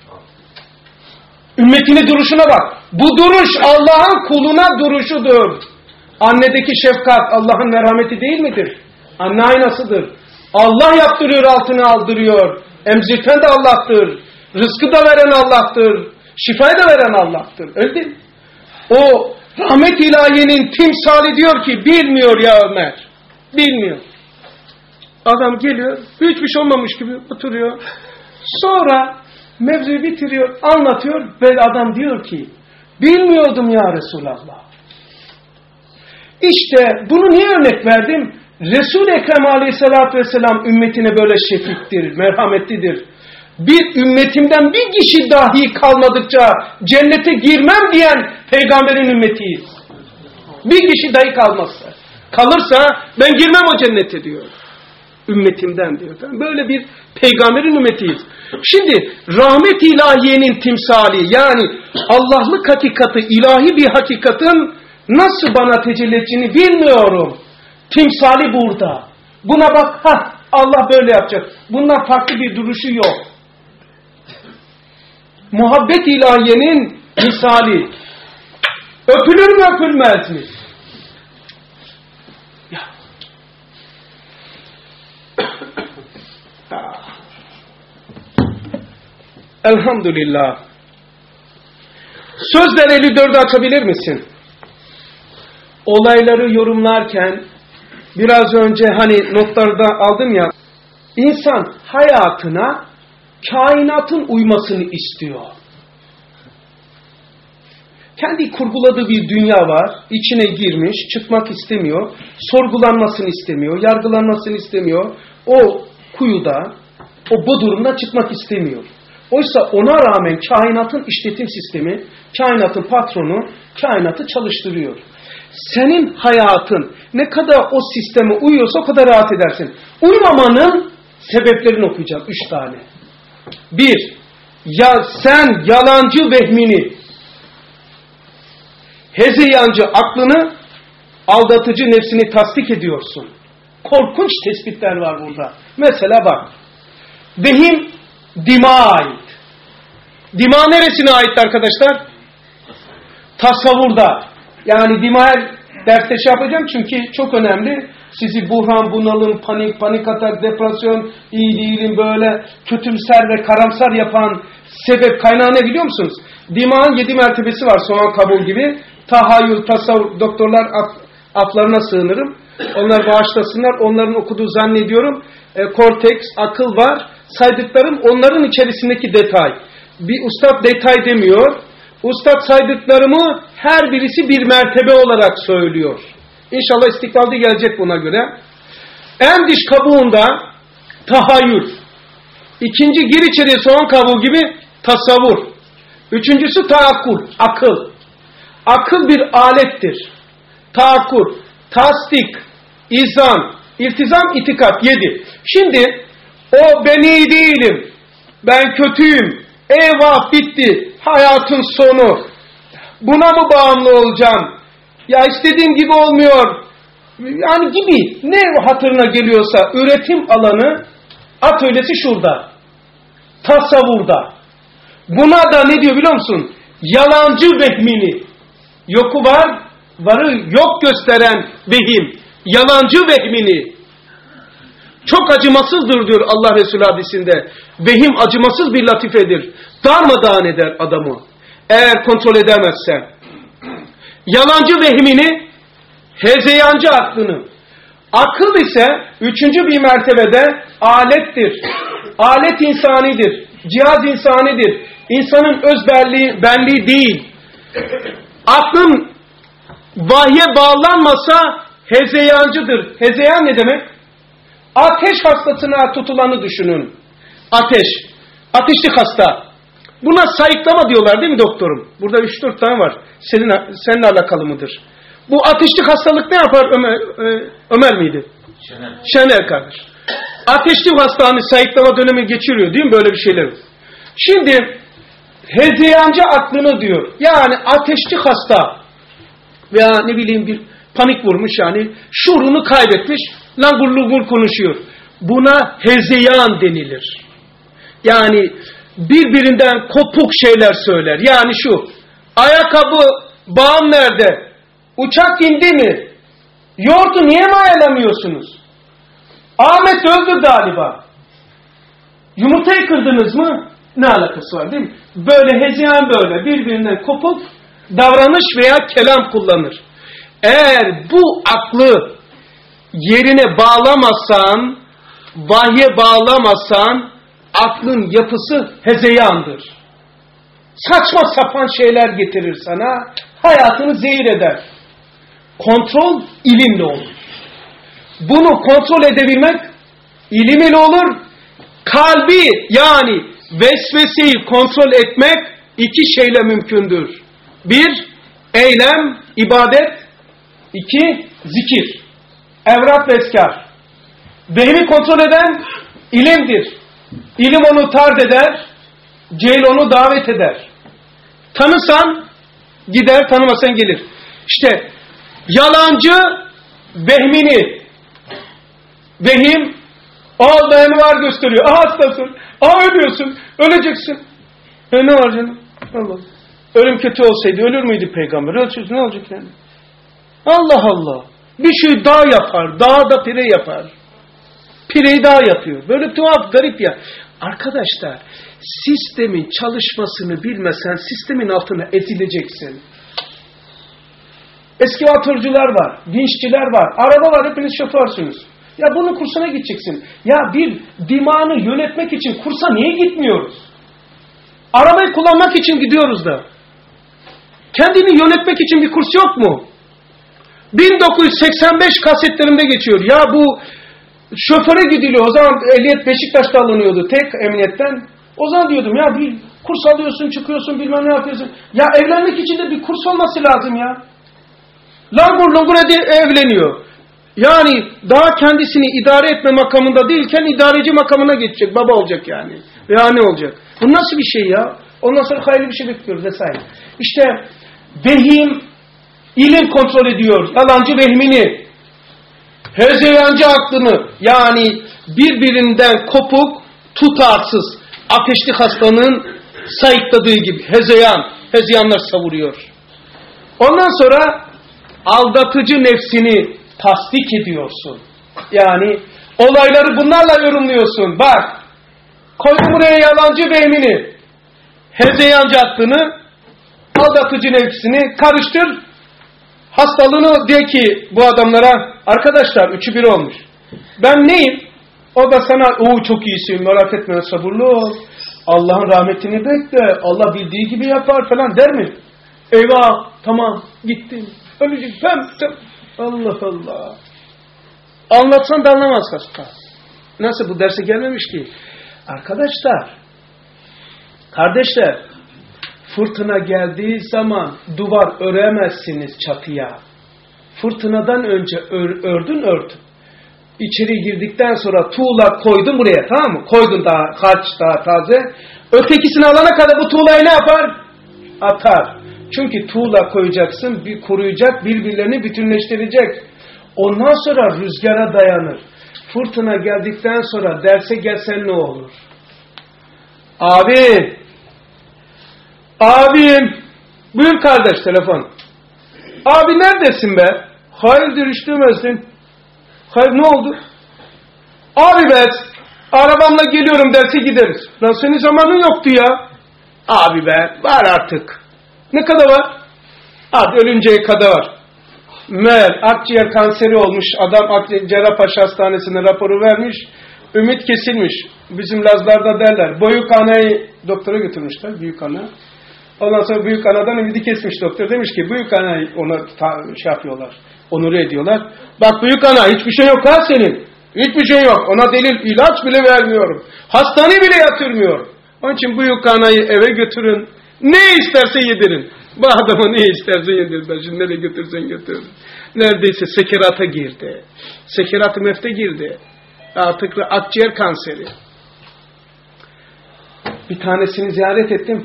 Ümmetine duruşuna bak. Bu duruş Allah'ın kuluna duruşudur. Annedeki şefkat Allah'ın merhameti değil midir? Anne aynasıdır. Allah yaptırıyor, altını aldırıyor. Emzirten de Allah'tır. Rızkı da veren Allah'tır. Şifayı da veren Allah'tır. Öyle değil mi? O rahmet ilahiyenin timsali diyor ki bilmiyor ya Ömer. Bilmiyor. Adam geliyor, hiçbir şey olmamış gibi oturuyor. Sonra mevzuyu bitiriyor, anlatıyor ve adam diyor ki bilmiyordum ya Resulallah. İşte bunu niye örnek verdim? Resul-i Ekrem Aleyhisselatü Vesselam ümmetine böyle şefiktir, merhametlidir. Bir ümmetimden bir kişi dahi kalmadıkça cennete girmem diyen peygamberin ümmetiyiz. Bir kişi dahi kalmazsa. Kalırsa ben girmem o cennete diyor. Ümmetimden diyor. Böyle bir peygamberin ümmetiyiz. Şimdi rahmet ilahiyenin timsali yani Allah'lık hakikati, ilahi bir hakikatin nasıl bana tecelli edeceğini bilmiyorum. Timsali burada. Buna bak, Allah böyle yapacak. Bundan farklı bir duruşu yok. Muhabbet ilahiyenin misali. Öpülür mü öpülmez mi? Ya. Elhamdülillah. Sözler 54'ü açabilir misin? Olayları yorumlarken biraz önce hani notlarda aldım ya, insan hayatına kainatın uymasını istiyor. Kendi kurguladığı bir dünya var, içine girmiş, çıkmak istemiyor, sorgulanmasını istemiyor, yargılanmasını istemiyor. O kuyuda, o bodurumda çıkmak istemiyor. Oysa ona rağmen kainatın işletim sistemi, kainatın patronu, kainatı çalıştırıyor. Senin hayatın ne kadar o sisteme uyuyorsa o kadar rahat edersin. Uymamanın sebeplerini okuyacağım. 3 tane. 1. Ya sen yalancı vehmini, hezeyancı aklını, aldatıcı nefsini tasdik ediyorsun. Korkunç tespitler var burada. Mesela bak. Vehim dimağa ait. Dima neresine ait arkadaşlar? Tasavvurda. Yani dimağa derste şey yapacağım çünkü çok önemli. Sizi buhran, bunalım, panik atak, depresyon, iyi değilim böyle kötümser ve karamsar yapan sebep kaynağı ne biliyor musunuz? Dimağın 7 mertebesi var, soğan kabuğu gibi. Tahayyül, tasavvur, doktorlar aflarına sığınırım. Onlar bağışlasınlar. Onların okuduğu zannediyorum. Korteks, akıl var. Saydıklarım onların içerisindeki detay. Bir ustad detay demiyor. Ustad saydıklarımı her birisi bir mertebe olarak söylüyor. İnşallah istikbalde gelecek buna göre. En diş kabuğunda tahayyül. İkinci gir içeriye soğan kabuğu gibi tasavvur. Üçüncüsü taakkul, akıl. Akıl bir alettir. Taakkul, tasdik, izan, iltizam, itikat. 7. Şimdi o ben iyi değilim, ben kötüyüm, eyvah bitti, hayatın sonu, buna mı bağımlı olacağım, ya istediğim gibi olmuyor, yani gibi ne hatırına geliyorsa üretim alanı, atölyesi şurada, tasavvurda. Buna da ne diyor biliyor musun? Yalancı vehmini, yoku var, varı yok gösteren vehim, yalancı vehmini. Çok acımasızdır diyor Allah Resulü hadisinde. Vehim acımasız bir latifedir. Darmadağın eder adamı. Eğer kontrol edemezse. Yalancı vehmini, hezeyancı aklını. Akıl ise 3. bir mertebede alettir. Alet insanidir. Cihaz insanidir. İnsanın öz benliği değil. Aklın vahye bağlanmasa hezeyancıdır. Hezeyan ne demek? Ateş hastasına tutulanı düşünün. Ateş. Ateşlik hasta. Buna sayıklama diyorlar değil mi doktorum? Burada 3-4 tane var. Seninle alakalı mıdır? Bu ateşlik hastalık ne yapar Ömer miydi? Şener kardeş. ateşli hastane sayıklama dönemi geçiriyor değil mi? Böyle bir şeyler. Şimdi hezeyancı aklını diyor. Yani ateşli hasta veya ne bileyim bir panik vurmuş yani şuurunu kaybetmiş, langur lungur konuşuyor. Buna hezeyan denilir. Yani birbirinden kopuk şeyler söyler. Yani şu, ayakkabı bağım nerede? Uçak indi mi? Yoğurdu niye mayalamıyorsunuz? Ahmet öldü galiba. Yumurtayı kırdınız mı? Ne alakası var değil mi? Böyle hezeyan böyle birbirinden kopuk davranış veya kelam kullanır. Eğer bu aklı yerine bağlamazsan, vahye bağlamazsan aklın yapısı hezeyandır. Saçma sapan şeyler getirir sana, hayatını zehir eder. Kontrol ilimle olur. Bunu kontrol edebilmek ilim ile olur. Kalbi yani vesveseyi kontrol etmek iki şeyle mümkündür. Bir, eylem, ibadet. İki, zikir. Evrat ve eskar. Vehmi kontrol eden ilimdir. İlim onu tard eder, cehil onu davet eder. Tanısan gider, tanımasan gelir. İşte yalancı vehmini, vehim, vehmi var gösteriyor. Hastasın, ölüyorsun, öleceksin. Ne var canım? Allah. Ölüm kötü olsaydı ölür müydü peygamber? Ölçüsü ne olacak yani? Allah Allah. Bir şey daha yapar, daha da pire yapar. Pireyi daha yapıyor. Böyle tuhaf, garip ya. Arkadaşlar, sistemin çalışmasını bilmesen sistemin altına ezileceksin. Eskivatörcüler var, vinççiler var, araba var, hepiniz şoförsünüz. Ya bunun kursuna gideceksin. Ya bir dimağını yönetmek için kursa niye gitmiyoruz? Arabayı kullanmak için gidiyoruz da. Kendini yönetmek için bir kurs yok mu? 1985 kasetlerinde geçiyor. Ya bu şoföre gidiliyor. O zaman ehliyet Beşiktaş'ta alınıyordu tek emniyetten. O zaman diyordum ya bir kurs alıyorsun, çıkıyorsun, bilmem ne yapıyorsun. Ya evlenmek için de bir kurs olması lazım ya. Langur lungur evleniyor. Yani daha kendisini idare etme makamında değilken idareci makamına geçecek. Baba olacak yani. Veya ne olacak? Bu nasıl bir şey ya? Ondan sonra hayırlı bir şey bekliyoruz vesaire. İşte vehim, ilim kontrol ediyor. Yalancı vehmini, hezeyancı aklını, yani birbirinden kopuk, tutarsız, ateşli hastanın sayıkladığı gibi hezeyanlar savuruyor. Ondan sonra aldatıcı nefsini tasdik ediyorsun. Yani olayları bunlarla yorumluyorsun. Bak, koydum buraya yalancı vehmini, hezeyancı aklını, aldatıcı nefsini karıştır. Hastalığını de ki bu adamlara, arkadaşlar 3'ü 1 olmuş. Ben neyim? O da sana çok iyisin, merak etme, sabırlı ol. Allah'ın rahmetini bekle. Allah bildiği gibi yapar falan der mi? Eyvah, tamam, gittim. Ölecek, Allah Allah. Anlatsan da anlamaz hasta. Nasıl bu derse gelmemiş ki? Arkadaşlar, kardeşler, fırtına geldiği zaman duvar öremezsiniz çatıya. Fırtınadan önce ördün. İçeri girdikten sonra tuğla koydun buraya, tamam mı? Koydun daha harç, daha taze. Ötekisini alana kadar bu tuğlayı ne yapar? Atar. Çünkü tuğla koyacaksın, bir kuruyacak, birbirlerini bütünleştirecek. Ondan sonra rüzgara dayanır. Fırtına geldikten sonra derse gelsen ne olur? Abim, buyur kardeş telefon. Abi neredesin be? Hayırdır işlemezsin. Hayır ne oldu? Abi be, arabamla geliyorum derse gideriz. Lan senin zamanın yoktu ya. Abi be, var artık. Ne kadar var? Abi ölünceye kadar var. Meğer akciğer kanseri olmuş adam Cerrahpaşa Hastanesi'ne raporu vermiş. Ümit kesilmiş. Bizim Lazlarda derler. Büyük anayı doktora götürmüşler. Büyük ana. Ondan sonra büyük anadan ümidi kesmiş doktor. Demiş ki büyük anayı ona yapıyorlar. Onur ediyorlar. Bak büyük ana hiçbir şey yok ha senin. Hiçbir şey yok. Ona delil ilaç bile vermiyorum. Hastane bile yatırmıyorum. Onun için büyük anayı eve götürün. Ne isterse yedirin. Bu adama ne isterse yedirin. Ben şimdi nereye götürsen götür. Neredeyse sekerata girdi. Sekerat-ı mefte girdi. Artık akciğer kanseri. Bir tanesini ziyaret ettim.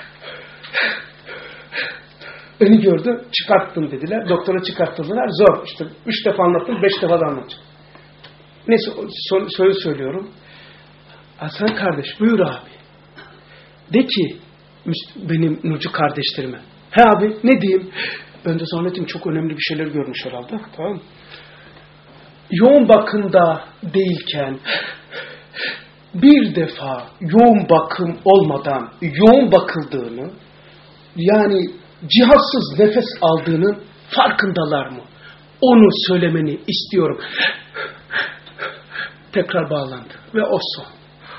Beni gördü, çıkarttım dediler. Doktora çıkarttılar. Zor. İşte 3 defa anlattım, 5 defa da anlatacağım. Neyse, söylüyorum. Hasan kardeş, buyur abi. De ki, benim Nurcu kardeşlerime. He abi, ne diyeyim? Ben de zannettim çok önemli bir şeyler görmüş herhalde. Tamam. Yoğun bakımda değilken, bir defa yoğun bakım olmadan yoğun bakıldığını, yani cihazsız nefes aldığının farkındalar mı? Onu söylemeni istiyorum. Tekrar bağlandı ve o son.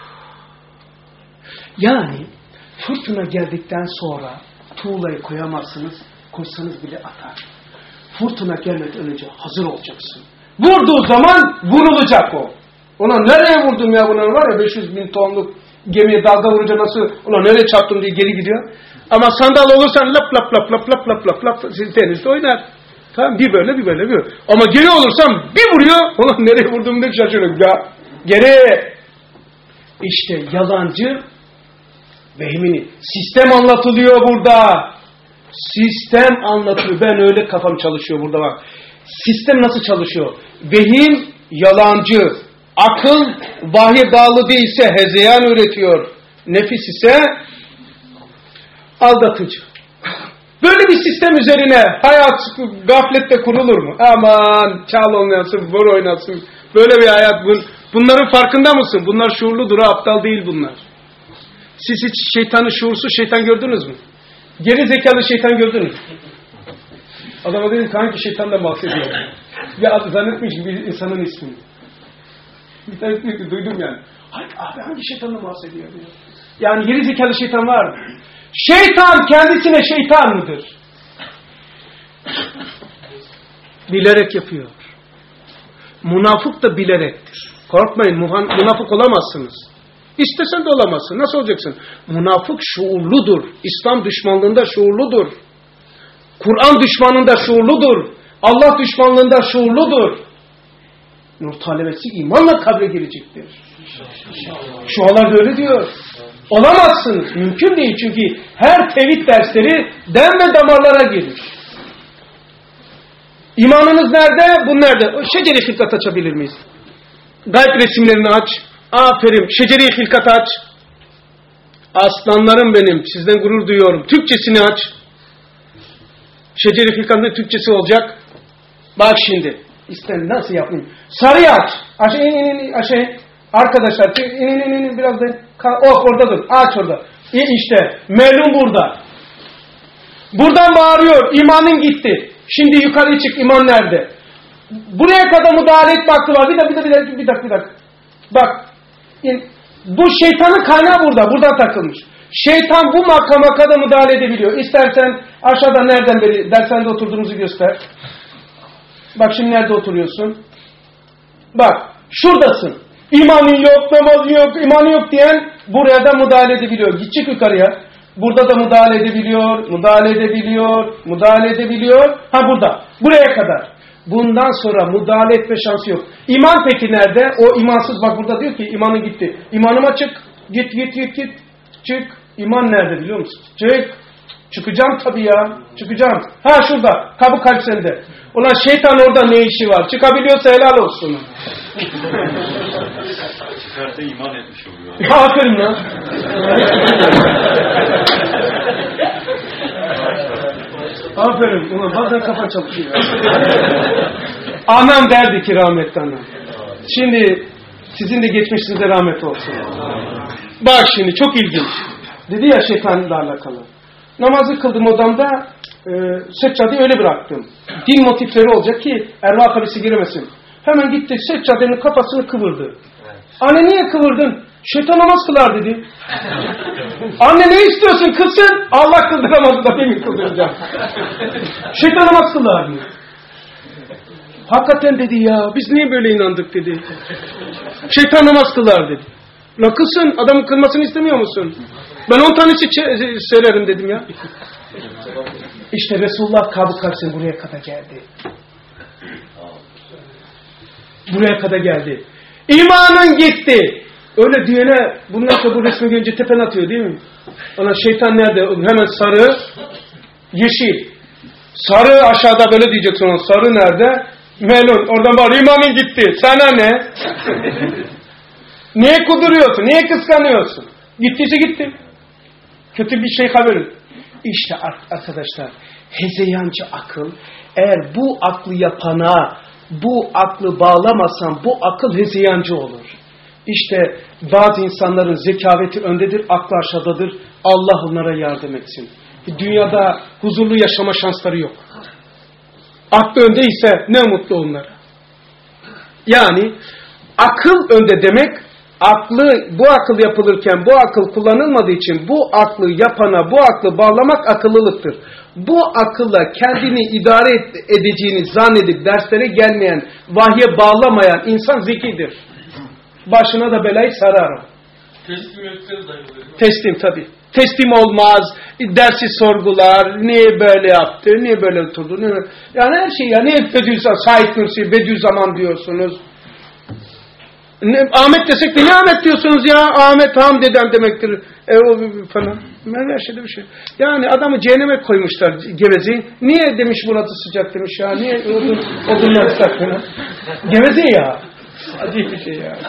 Yani fırtına geldikten sonra tuğlayı koyamazsınız, koysanız bile atar. Fırtına gelmeden önce hazır olacaksın. Vurduğu zaman vurulacak o. Ulan nereye vurdum ya, bunlar var ya 500.000 tonluk gemiye dalga vurunca nasıl, ulan nereye çarptım diye geri gidiyor. Ama sandal olursan lap lap lap lap lap lap lap lap denizde oynar. Tamam, bir böyle bir böyle bir böyle. Ama geri olursam bir vuruyor, ulan nereye vurdum diye şaşırıyorum ya. Geri. İşte yalancı vehmini. Sistem anlatılıyor burada. Sistem anlatıyor. Ben öyle kafam çalışıyor burada bak. Sistem nasıl çalışıyor? Vehim yalancı. Akıl vahye bağlı değilse hezeyan üretiyor. Nefis ise aldatıcı. Böyle bir sistem üzerine hayat gaflette kurulur mu? Aman çal oynasın, vur oynasın. Böyle bir hayat. Bunların farkında mısın? Bunlar şuurludur, aptal değil bunlar. Siz hiç şeytanı, şuursuz şeytan gördünüz mü? Geri zekalı şeytan gördünüz mü? Adama dedim ki hangi şeytandan bahsediyor? Ya zannetmiş bir insanın ismini. Bir tane duydum yani. Abi hangi şeytandan bahsediyor diyor. Yani geri zekalı şeytan var mı? Şeytan kendisine şeytan mıdır? Bilerek yapıyor. Münafık da bilerektir. Korkmayın, münafık olamazsınız. İstesen de olamazsın. Nasıl olacaksın? Münafık şuurludur. İslam düşmanlığında şuurludur. Kur'an düşmanlığında şuurludur. Allah düşmanlığında şuurludur. Nur talebesi imanla kabre girecektir. Şualar da öyle diyor. Olamazsınız. Mümkün değil çünkü her tevhid dersleri den ve damarlara girir. İmanınız nerede? Bu nerede? Şeceri hilkat açabilir miyiz? Gayb resimlerini aç. Aferin. Şeceri hilkat aç. Aslanlarım benim. Sizden gurur duyuyorum. Türkçesini aç. Şeceri hilkatın Türkçesi olacak. Bak şimdi. İster nasıl yapayım? Sarıyı aç. Aşağı. Arkadaşlar in biraz da. Oh orada dur. Aç orada. İşte. Melun burada. Buradan bağırıyor. İmanın gitti. Şimdi yukarı çık. İman nerede? Buraya kadar müdahale etme aklı var. Bir dakika. Bak. Bu şeytanın kaynağı burada. Buradan takılmış. Şeytan bu makama kadar müdahale edebiliyor. İstersen aşağıda nereden beri dershanede oturduğumuzu göster. Bak şimdi nerede oturuyorsun? Bak. Şuradasın. İmanın yok, namazın yok, imanı yok diyen buraya da müdahale edebiliyor. Git çık yukarıya. Burada da müdahale edebiliyor. Ha burada. Buraya kadar. Bundan sonra müdahale etme şansı yok. İman peki nerede? O imansız bak burada diyor ki imanı gitti. İmanım açık. Git. Çık. İman nerede biliyor musun? Çık. Çıkacağım tabii ya. Çıkacağım. Ha şurada. Kabı kalp sende. Ulan şeytan orada ne işi var? Çıkabiliyorsa helal olsun. Çıkarsa iman etmiş oluyor. Aferin lan. Aferin. Ulan bazen kafa çalışıyor. Anam derdi ki rahmetli anam. Şimdi sizin de geçmişinize rahmet olsun. Bak şimdi çok ilginç. Dedi ya şeytanla alakalı. Namazı kıldım odamda. Seccadeyi öyle bıraktım. Din motifleri olacak ki ervah habisi giremesin. Hemen gitti seccadenin kafasını kıvırdı. Anne niye kıvırdın? Şeytan namaz kılar dedi. Anne ne istiyorsun kılsın? Allah kıldıramadı da ben mi kıldıracağım? Şeytan namaz kılar diyor. Hakikaten dedi ya biz niye böyle inandık dedi. Şeytan namaz kılar dedi. La kılsın adamın kılmasını istemiyor musun? Ben 10 tanesi söylerim dedim ya. İşte Resulullah kabı kalsın buraya kadar geldi. Buraya kadar geldi. İmanın gitti. Öyle diyene bundan sonra bu resmi görünce tepen atıyor değil mi? Ona şeytan nerede? Hemen sarı, yeşil. Sarı aşağıda böyle diyeceksin ona. Sarı nerede? Melun. Oradan var. İmanın gitti. Sana ne? Niye kuduruyorsun? Niye kıskanıyorsun? Gittiyse gitti. Kötü bir şey haberi. İşte arkadaşlar, hezeyancı akıl, eğer bu aklı yapana, bu aklı bağlamasan bu akıl hezeyancı olur. İşte bazı insanların zekaveti öndedir, aklı aşağıdadır. Allah onlara yardım etsin. Dünyada huzurlu yaşama şansları yok. Aklı öndeyse ne mutlu onlara. Yani akıl önde demek, bu akıl yapılırken bu akıl kullanılmadığı için bu aklı yapana, bu aklı bağlamak akıllılıktır. Bu akılla kendini idare edeceğini zannedip derslere gelmeyen, vahye bağlamayan insan zekidir. Başına da belayı sarar. Teslim tabii. Teslim olmaz, dersi sorgular, niye böyle yaptı, niye böyle oturdu, niye... Yani her şey ya, niye Said Nursi, Bediüzzaman diyorsunuz? Ahmet desek de ne Ahmet diyorsunuz ya? Ahmet ham deden demektir. O falan. Her şeyde bir şey. Yani adamı cehenneme koymuşlar Geveze'yi. Niye demiş burası sıcak demiş ya? Niye odunlar ıslak falan? Geveze ya. Acayip bir şey ya.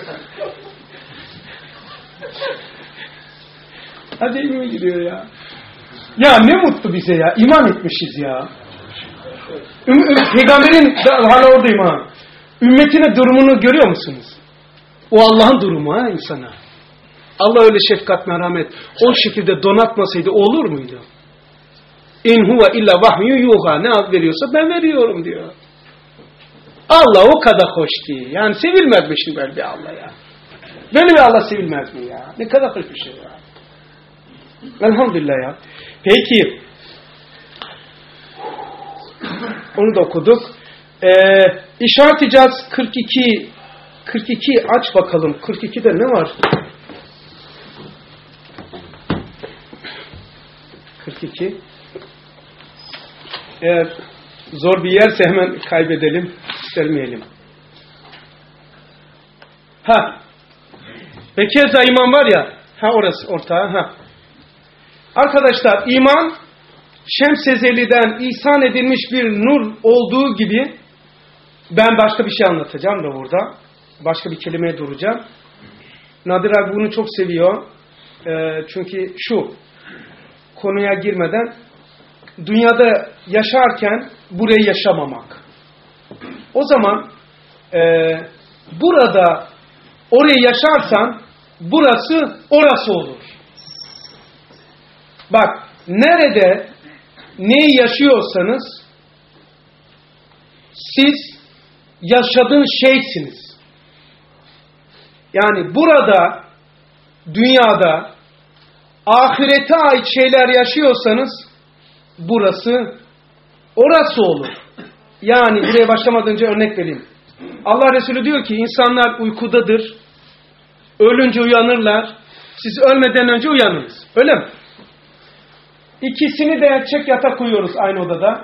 Hadi mi gidiyor ya? Ya ne mutlu bize ya. İman etmişiz ya. Peygamberin hala oradayım ha. Ümmetine durumunu görüyor musunuz? O Allah'ın durumu ha insana. Allah öyle şefkat, merhamet o şekilde donatmasaydı olur muydu? İn huve illa vahyu yuha. Ne ad veriyorsa ben veriyorum diyor. Allah o kadar hoş ki. Yani sevilmez mi şimdi böyle bir Allah ya? Böyle bir Allah sevilmez mi ya? Ne kadar hoş bir şey ya. Elhamdülillah ya. Peki. Onu da okuduk. İşaret icaz 42 aç bakalım. 42'de ne var? 42. Eğer zor bir yerse hemen kaybedelim, göstermeyelim. Bekeza iman var ya, orası ortağı. Arkadaşlar iman Şems ezeli'den ihsan edilmiş bir nur olduğu gibi ben başka bir şey anlatacağım da burada. Başka bir kelimeye duracağım. Nadir abi bunu çok seviyor. Çünkü şu konuya girmeden dünyada yaşarken burayı yaşamamak. O zaman burada orayı yaşarsan burası orası olur. Bak nerede neyi yaşıyorsanız siz yaşadığın şeysiniz. Yani burada dünyada ahirete ait şeyler yaşıyorsanız burası orası olur. Yani buraya başlamadan önce örnek vereyim. Allah Resulü diyor ki insanlar uykudadır. Ölünce uyanırlar. Siz ölmeden önce uyanınız. Öyle mi? İkisini de yatacak yatak koyuyoruz aynı odada.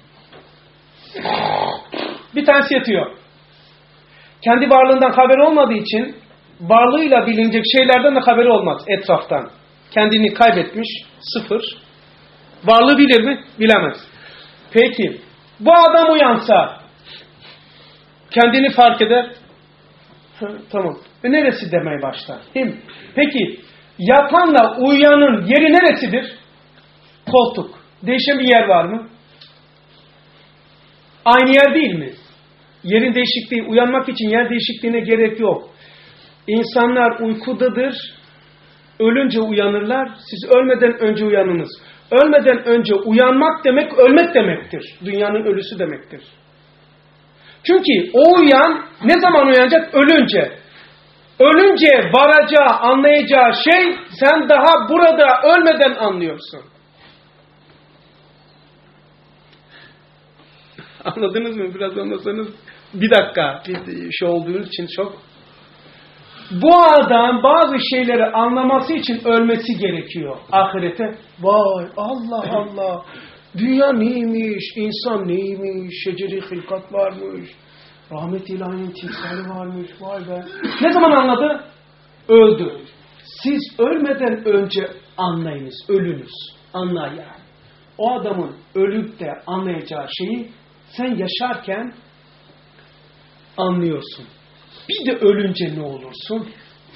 Bir tanesi yatıyor. Kendi varlığından haberi olmadığı için varlığıyla bilinecek şeylerden de haberi olmaz etraftan. Kendini kaybetmiş, sıfır. Varlığı bilir mi? Bilemez. Peki, bu adam uyansa kendini fark eder. Tamam. Neresi demeye başlar? Değil mi? Peki, yatanla uyuyanın yeri neresidir? Koltuk. Değişen bir yer var mı? Aynı yer değil mi? Yerin değişikliği, uyanmak için yer değişikliğine gerek yok. İnsanlar uykudadır. Ölünce uyanırlar. Siz ölmeden önce uyanınız. Ölmeden önce uyanmak demek ölmek demektir. Dünyanın ölüsü demektir. Çünkü o uyan ne zaman uyanacak? Ölünce. Ölünce varacağı, anlayacağı şey sen daha burada ölmeden anlıyorsun. Anladınız mı? Biraz anlasanız. Bir dakika. Bir şey olduğunuz için çok. Bu adam bazı şeyleri anlaması için ölmesi gerekiyor. Ahirete. Vay Allah Allah. Dünya neymiş? İnsan neymiş? Şeceri hilkat varmış. Rahmet ilahinin timsali varmış. Vay be. Ne zaman anladı? Öldü. Siz ölmeden önce anlayınız. Ölünüz. Anla yani. O adamın ölüp de anlayacağı şeyi sen yaşarken anlıyorsun. Bir de ölünce ne olursun?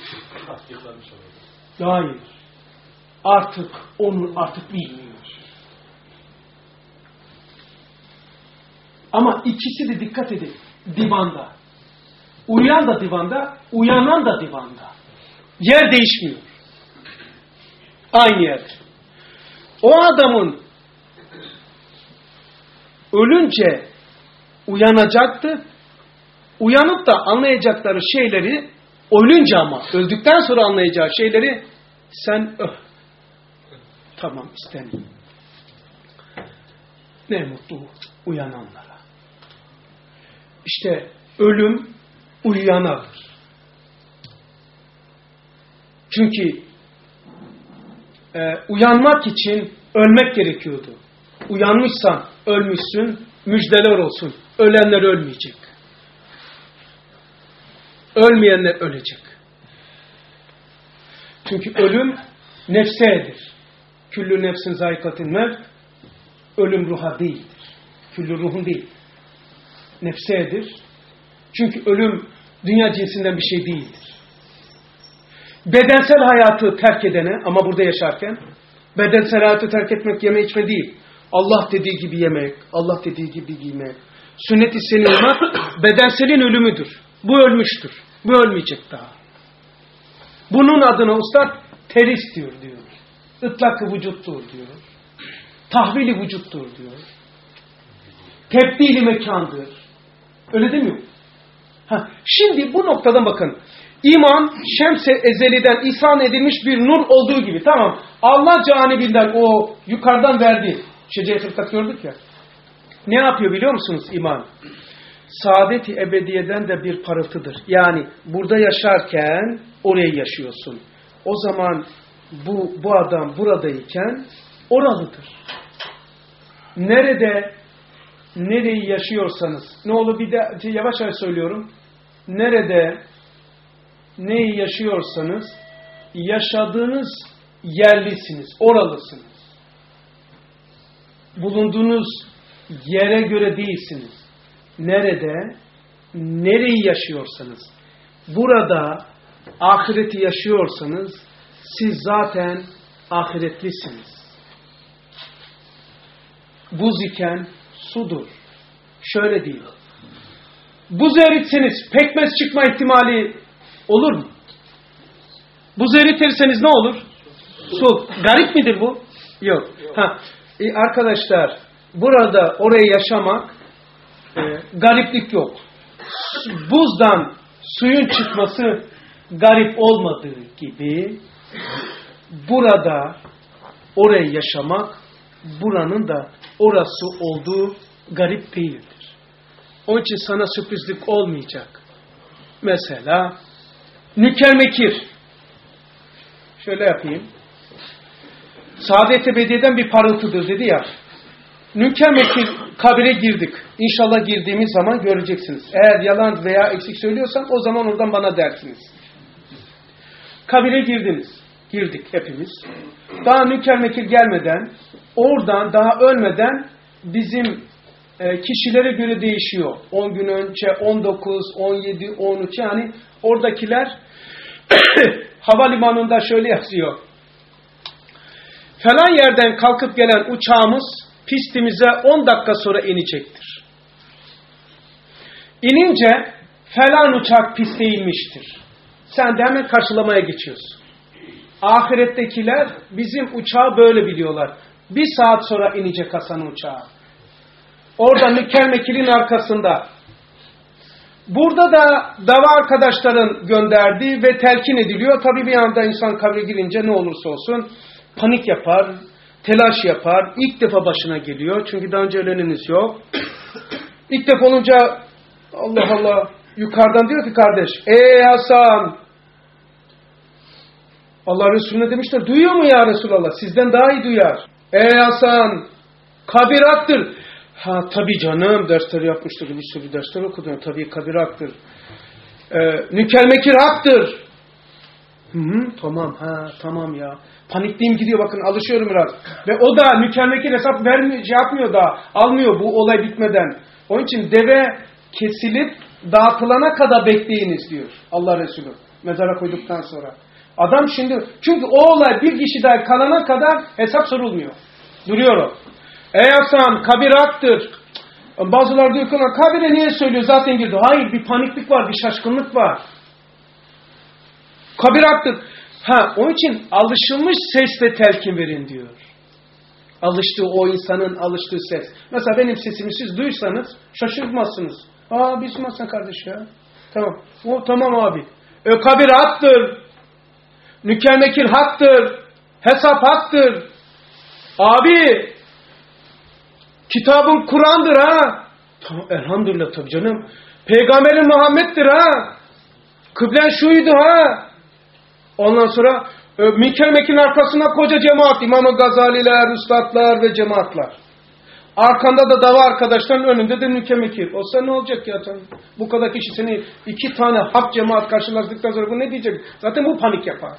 Hayır. Artık onu bilmiyor. Ama ikisi de dikkat edin. Divanda. Uyuyan da divanda, uyanan da divanda. Yer değişmiyor. Aynı yer. O adamın ölünce uyanacaktı. Uyanıp da anlayacakları şeyleri, ölünce ama öldükten sonra anlayacağı şeyleri sen tamam istemiyorum. Ne mutlu uyananlara. İşte ölüm uyuyanadır. Çünkü uyanmak için ölmek gerekiyordu. Uyanmışsan ölmüşsün, müjdeler olsun. Ölenler ölmeyecek. Ölmeyenler ölecek. Çünkü ölüm nefsedir. Küllü nefsin zayikatin mevt. Ölüm ruha değildir. Küllü ruhun değil. Nefsedir. Çünkü ölüm dünya cinsinden bir şey değildir. Bedensel hayatı terk edene ama burada yaşarken bedensel hayatı terk etmek yeme içme değil. Allah dediği gibi yemek, Allah dediği gibi giymek. Sünnet-i seniyye'nin bedenselin ölümüdür. Bu ölmüştür. Bu ölmeyecek daha. Bunun adına ustad teris diyor. Itlak-ı vücuttur diyor. Tahvili vücuttur diyor. Tebdili mekandır. Öyle değil mi? Şimdi bu noktadan bakın. İman şems-i ezeliden ihsan edilmiş bir nur olduğu gibi. Tamam. Allah canibinden o yukarıdan verdi. Şecere-i Hırkat gördük ya. Ne yapıyor biliyor musunuz iman? Saadet-i ebediyeden de bir parıltıdır. Yani burada yaşarken orayı yaşıyorsun. O zaman bu adam buradayken oralıdır. Nereyi yaşıyorsanız, ne olur bir de yavaş yavaş söylüyorum. Neyi yaşıyorsanız yaşadığınız yerlisiniz, oralısınız. Bulunduğunuz yere göre değilsiniz. Nereyi yaşıyorsanız, burada ahireti yaşıyorsanız siz zaten ahiretlisiniz. Buz iken sudur. Şöyle değil. Buz eritseniz pekmez çıkma ihtimali olur mu? Buz eritirseniz ne olur? Su. Garip midir bu? Yok. Arkadaşlar burada oraya yaşamak gariplik yok. Buzdan suyun çıkması garip olmadığı gibi burada orayı yaşamak buranın da orası olduğu garip değildir. Onun için sana sürprizlik olmayacak. Mesela Nüker-Mekir. Şöyle yapayım. Saadet-i Ebediye'den bir parıltıdır dedi ya. Nüker-Mekir kabire girdik. İnşallah girdiğimiz zaman göreceksiniz. Eğer yalan veya eksik söylüyorsam o zaman oradan bana dersiniz. Kabire girdiniz. Girdik hepimiz. Daha Nüker-Mekir gelmeden, oradan daha ölmeden bizim kişilere göre değişiyor. 10 gün önce, 19, 17, 13 yani oradakiler havalimanında şöyle yazıyor. Falan yerden kalkıp gelen uçağımız pistimize 10 dakika sonra inecektir. İnince falan uçak piste inmiştir. Sen de hemen karşılamaya geçiyorsun. Ahirettekiler bizim uçağı böyle biliyorlar. 1 saat sonra inecek Hasan uçağı. Orada Nüker-Mekir'in arkasında. Burada da dava arkadaşların gönderdiği ve telkin ediliyor. Tabii bir anda insan kabre girince ne olursa olsun panik yapar, telaş yapar. İlk defa başına geliyor. Çünkü daha önce öleniniz yok. İlk defa olunca Allah Allah yukarıdan diyor ki kardeş, ey Hasan, Allah Resulüne demişler, duyuyor mu ya Resulallah? Sizden daha iyi duyar. Ey Hasan, kabir haktır. Ha tabii canım, dersleri yapmıştır, bir sürü dersler okudum. Tabii kabir haktır. Nükelmekir haktır. Tamam ya. Panikliğim gidiyor, bakın alışıyorum biraz. Ve o da nükelmekir hesap vermiyor, yapmıyor da, almıyor bu olay bitmeden. Onun için deve kesilip dağıtılana kadar bekleyiniz diyor Allah Resulü. Mezara koyduktan sonra. Adam şimdi, çünkü o olay bir kişi daha kalana kadar hesap sorulmuyor. Duruyor o. Ey Hasan, kabir haktır. Bazıları diyor ki kabire niye söylüyor, zaten girdi. Hayır, bir paniklik var, bir şaşkınlık var. Kabir haktır. Onun için alışılmış sesle telkin verin diyor. Alıştığı, o insanın alıştığı ses. Mesela benim sesimi siz duysanız şaşırmazsınız. Bilmezsen kardeş ya. Tamam. Tamam abi. Kabir haktır. Nükelmekir haktır. Hesap haktır. Abi kitabın Kur'an'dır ha. Tamam, elhamdülillah tabii canım. Peygamberin Muhammed'dir ha. Kıblen şuydu ha. Ondan sonra Mükemmekin arkasına koca cemaat. İmam-ı Gazaliler, üstadlar ve cemaatler. Arkanda da dava arkadaşların, önünde de Mükemmekir. Olsa ne olacak ya? Bu kadar kişi seni 2 tane hak cemaat karşılaştıktan sonra bu ne diyecek? Zaten bu panik yapar.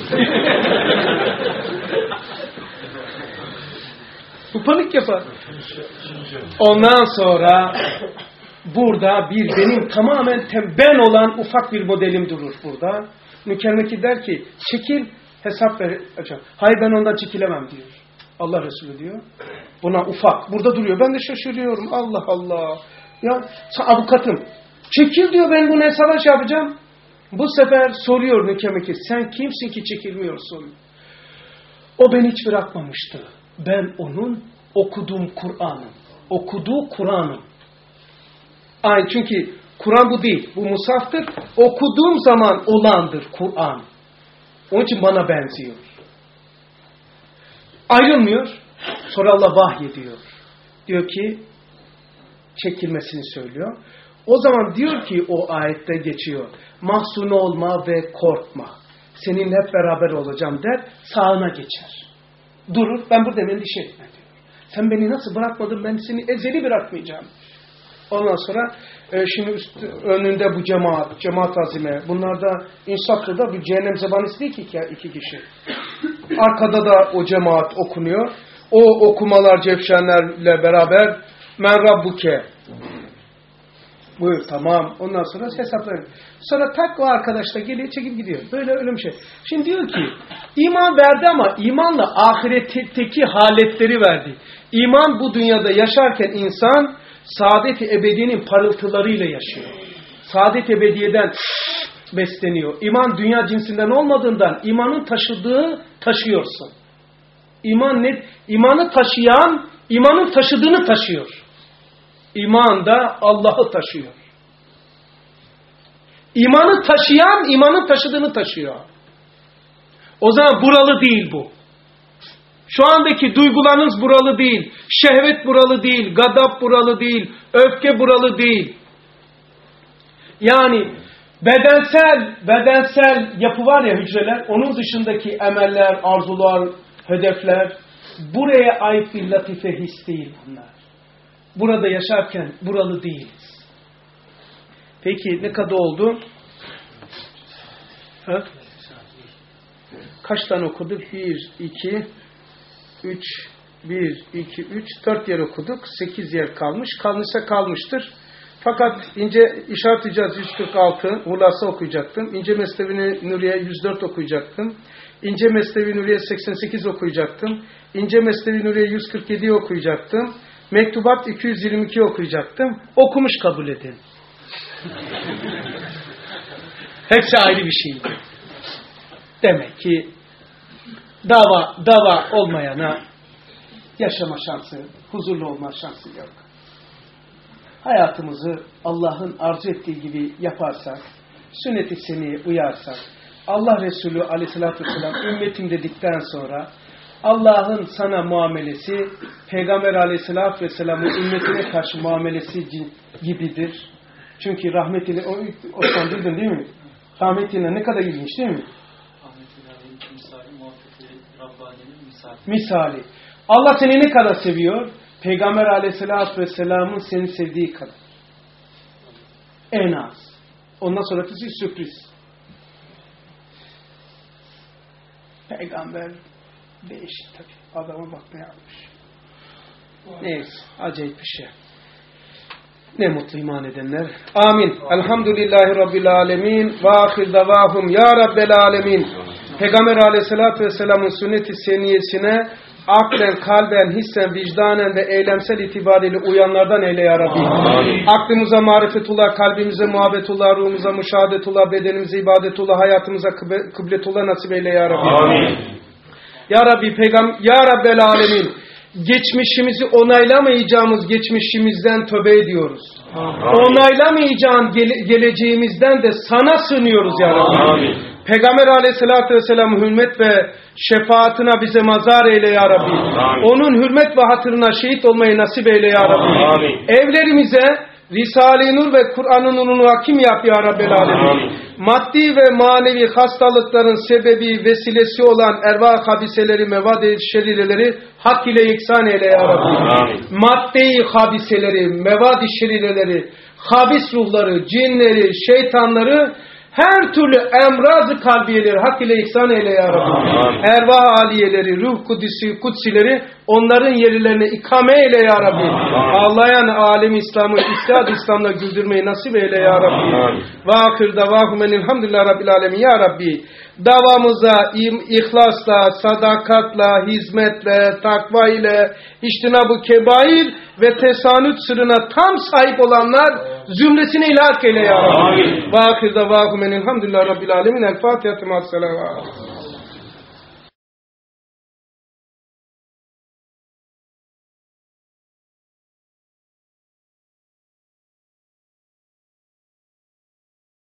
Bu panik yapar. Ondan sonra burada benim tamamen ben olan ufak bir modelim durur burada. Mükemmeki der ki çekil, hesap ver. Hayır, ben ondan çekilemem diyor. Allah Resulü diyor. Buna ufak. Burada duruyor. Ben de şaşırıyorum. Allah Allah. Ya avukatım. Çekil diyor, ben bunu hesaba yapacağım. Bu sefer soruyor Mükemmeki. Sen kimsin ki çekilmiyorsun? O beni hiç bırakmamıştı. Ben onun okuduğum Kur'an'ım. Çünkü Kur'an bu değil. Bu musaftır. Okuduğum zaman olandır Kur'an. Onun için bana benziyor. Ayrılmıyor. Sonra Allah vahyediyor. Diyor ki çekilmesini söylüyor. O zaman diyor ki o ayette geçiyor. Mahzun olma ve korkma. Seninle hep beraber olacağım der. Sağına geçer. Durur. Ben burada endişe etme diyor. Sen beni nasıl bırakmadın? Ben seni ezeli bırakmayacağım. Ondan sonra şimdi önünde bu cemaat azime. Bunlar da insaflı da bir cehennem zebanisi değil ki 2 kişi. Arkada da o cemaat okunuyor. O okumalar cevşenlerle beraber men rabbuke. Buyur, tamam. Ondan sonra hesaplayın. Sonra tak o arkadaş da geliyor, çekip gidiyor. Böyle öyle bir şey. Şimdi diyor ki iman verdi ama imanla ahiretteki haletleri verdi. İman bu dünyada yaşarken insan saadet-i ebediyenin parıltılarıyla yaşıyor. Saadet-i ebediyeden besleniyor. İman dünya cinsinden olmadığından imanın taşıyorsun. İman ne? İmanı taşıyan imanın taşıdığını taşıyor. İman da Allah'ı taşıyor. İmanı taşıyan imanın taşıdığını taşıyor. O zaman buralı değil bu. Şu andaki duygularınız buralı değil. Şehvet buralı değil. Gadap buralı değil. Öfke buralı değil. Yani bedensel yapı var ya, hücreler. Onun dışındaki emeller, arzular, hedefler. Buraya ait bir latife his değil bunlar. Burada yaşarken buralı değiliz. Peki ne kadar oldu? Kaç tane okuduk? 1, 2, 3, 1, 2, 3, 4 yer okuduk. 8 yer kalmış. Kalmışsa kalmıştır. Fakat ince işaret icaz 146 hulasa okuyacaktım. İnce Mesnevi Nuriye 104 okuyacaktım. İnce Mesnevi Nuriye 88 okuyacaktım. İnce Mesnevi Nuriye 147 okuyacaktım. Mektubat 222 okuyacaktım. Okumuş kabul edin. Hepsi ayrı bir şey. Demek ki dava olmayana yaşama şansı, huzurlu olma şansı yok. Hayatımızı Allah'ın arzu ettiği gibi yaparsak, sünnet-i seniyye uyarsak, Allah Resulü aleyhissalatü vesselam ümmetim dedikten sonra Allah'ın sana muamelesi, Peygamber aleyhissalatü vesselamın ümmetine karşı muamelesi gibidir. Çünkü rahmetiyle, Osman bildin değil mi? Rahmetiyle ne kadar ilginç değil mi? Misali. Allah seni ne kadar seviyor? Peygamber aleyhissalatü vesselamın seni sevdiği kadar. En az. Ondan sonraki sürpriz. Peygamber değişik tabii. Adama bak ne yapmış. Neyse. Acayip bir şey. Ne mutlu iman edenler. Amin. Elhamdülillahi Rabbil alemin. Ve ahir davahum ya Rabbel alemin. Peygamber aleyhissalatü vesselamın sünnet-i seniyesine aklen, kalben, hissen, vicdanen ve eylemsel itibariyle uyanlardan eyle ya Rabbi. Aklımıza marifetullah, kalbimize muhabbetullah, ruhumuza müşahadetullah, bedenimize ibadetullah, hayatımıza kıbletullah nasip eyle ya Rabbi. Amin. Ya Rabbi, Ya Rabbel alemin. Geçmişimizi onaylamayacağımız geçmişimizden tövbe ediyoruz. Amin. Onaylamayacağın geleceğimizden de sana sığınıyoruz ya Rabbi. Amin. Peygamber aleyhissalatü vesselam hürmet ve şefaatine bize mazar eyle ya Rabbi. Amin. Onun hürmet ve hatırına şehit olmayı nasip eyle ya Rabbi. Amin. Evlerimize Risale-i Nur ve Kur'an-ı Nur'unu hakim yap ya Rabbel alemin. Maddi ve manevi hastalıkların sebebi, vesilesi olan ervah habiseleri, mevad-i şerireleri hak ile iksan eyle ya Rabbi. Maddi habiseleri, mevad-i şerireleri, habis ruhları, cinleri, şeytanları, her türlü emraz-ı kalbiyeleri hak ile ihsan eyle ya Rabbi. Ervah aliyeleri, ruh kutsileri onların yerlerine ikame eyle ya Rabbi. Ağlayan alem İslam'ı, İstihad İslam'la güldürmeyi nasip eyle ya Rabbi. Ve ahir davahumen elhamdülillah Rabbil alemin ya Rabbi. Davamıza ihlasla, sadakatla, hizmetle, takva ile, içtinab-ı kebair ve tesanüt sırrına tam sahip olanlar zümresine ilhak eyle ya Rabbi. Ve ahir davahumen elhamdülillah Rabbil alemin. El Fatiha.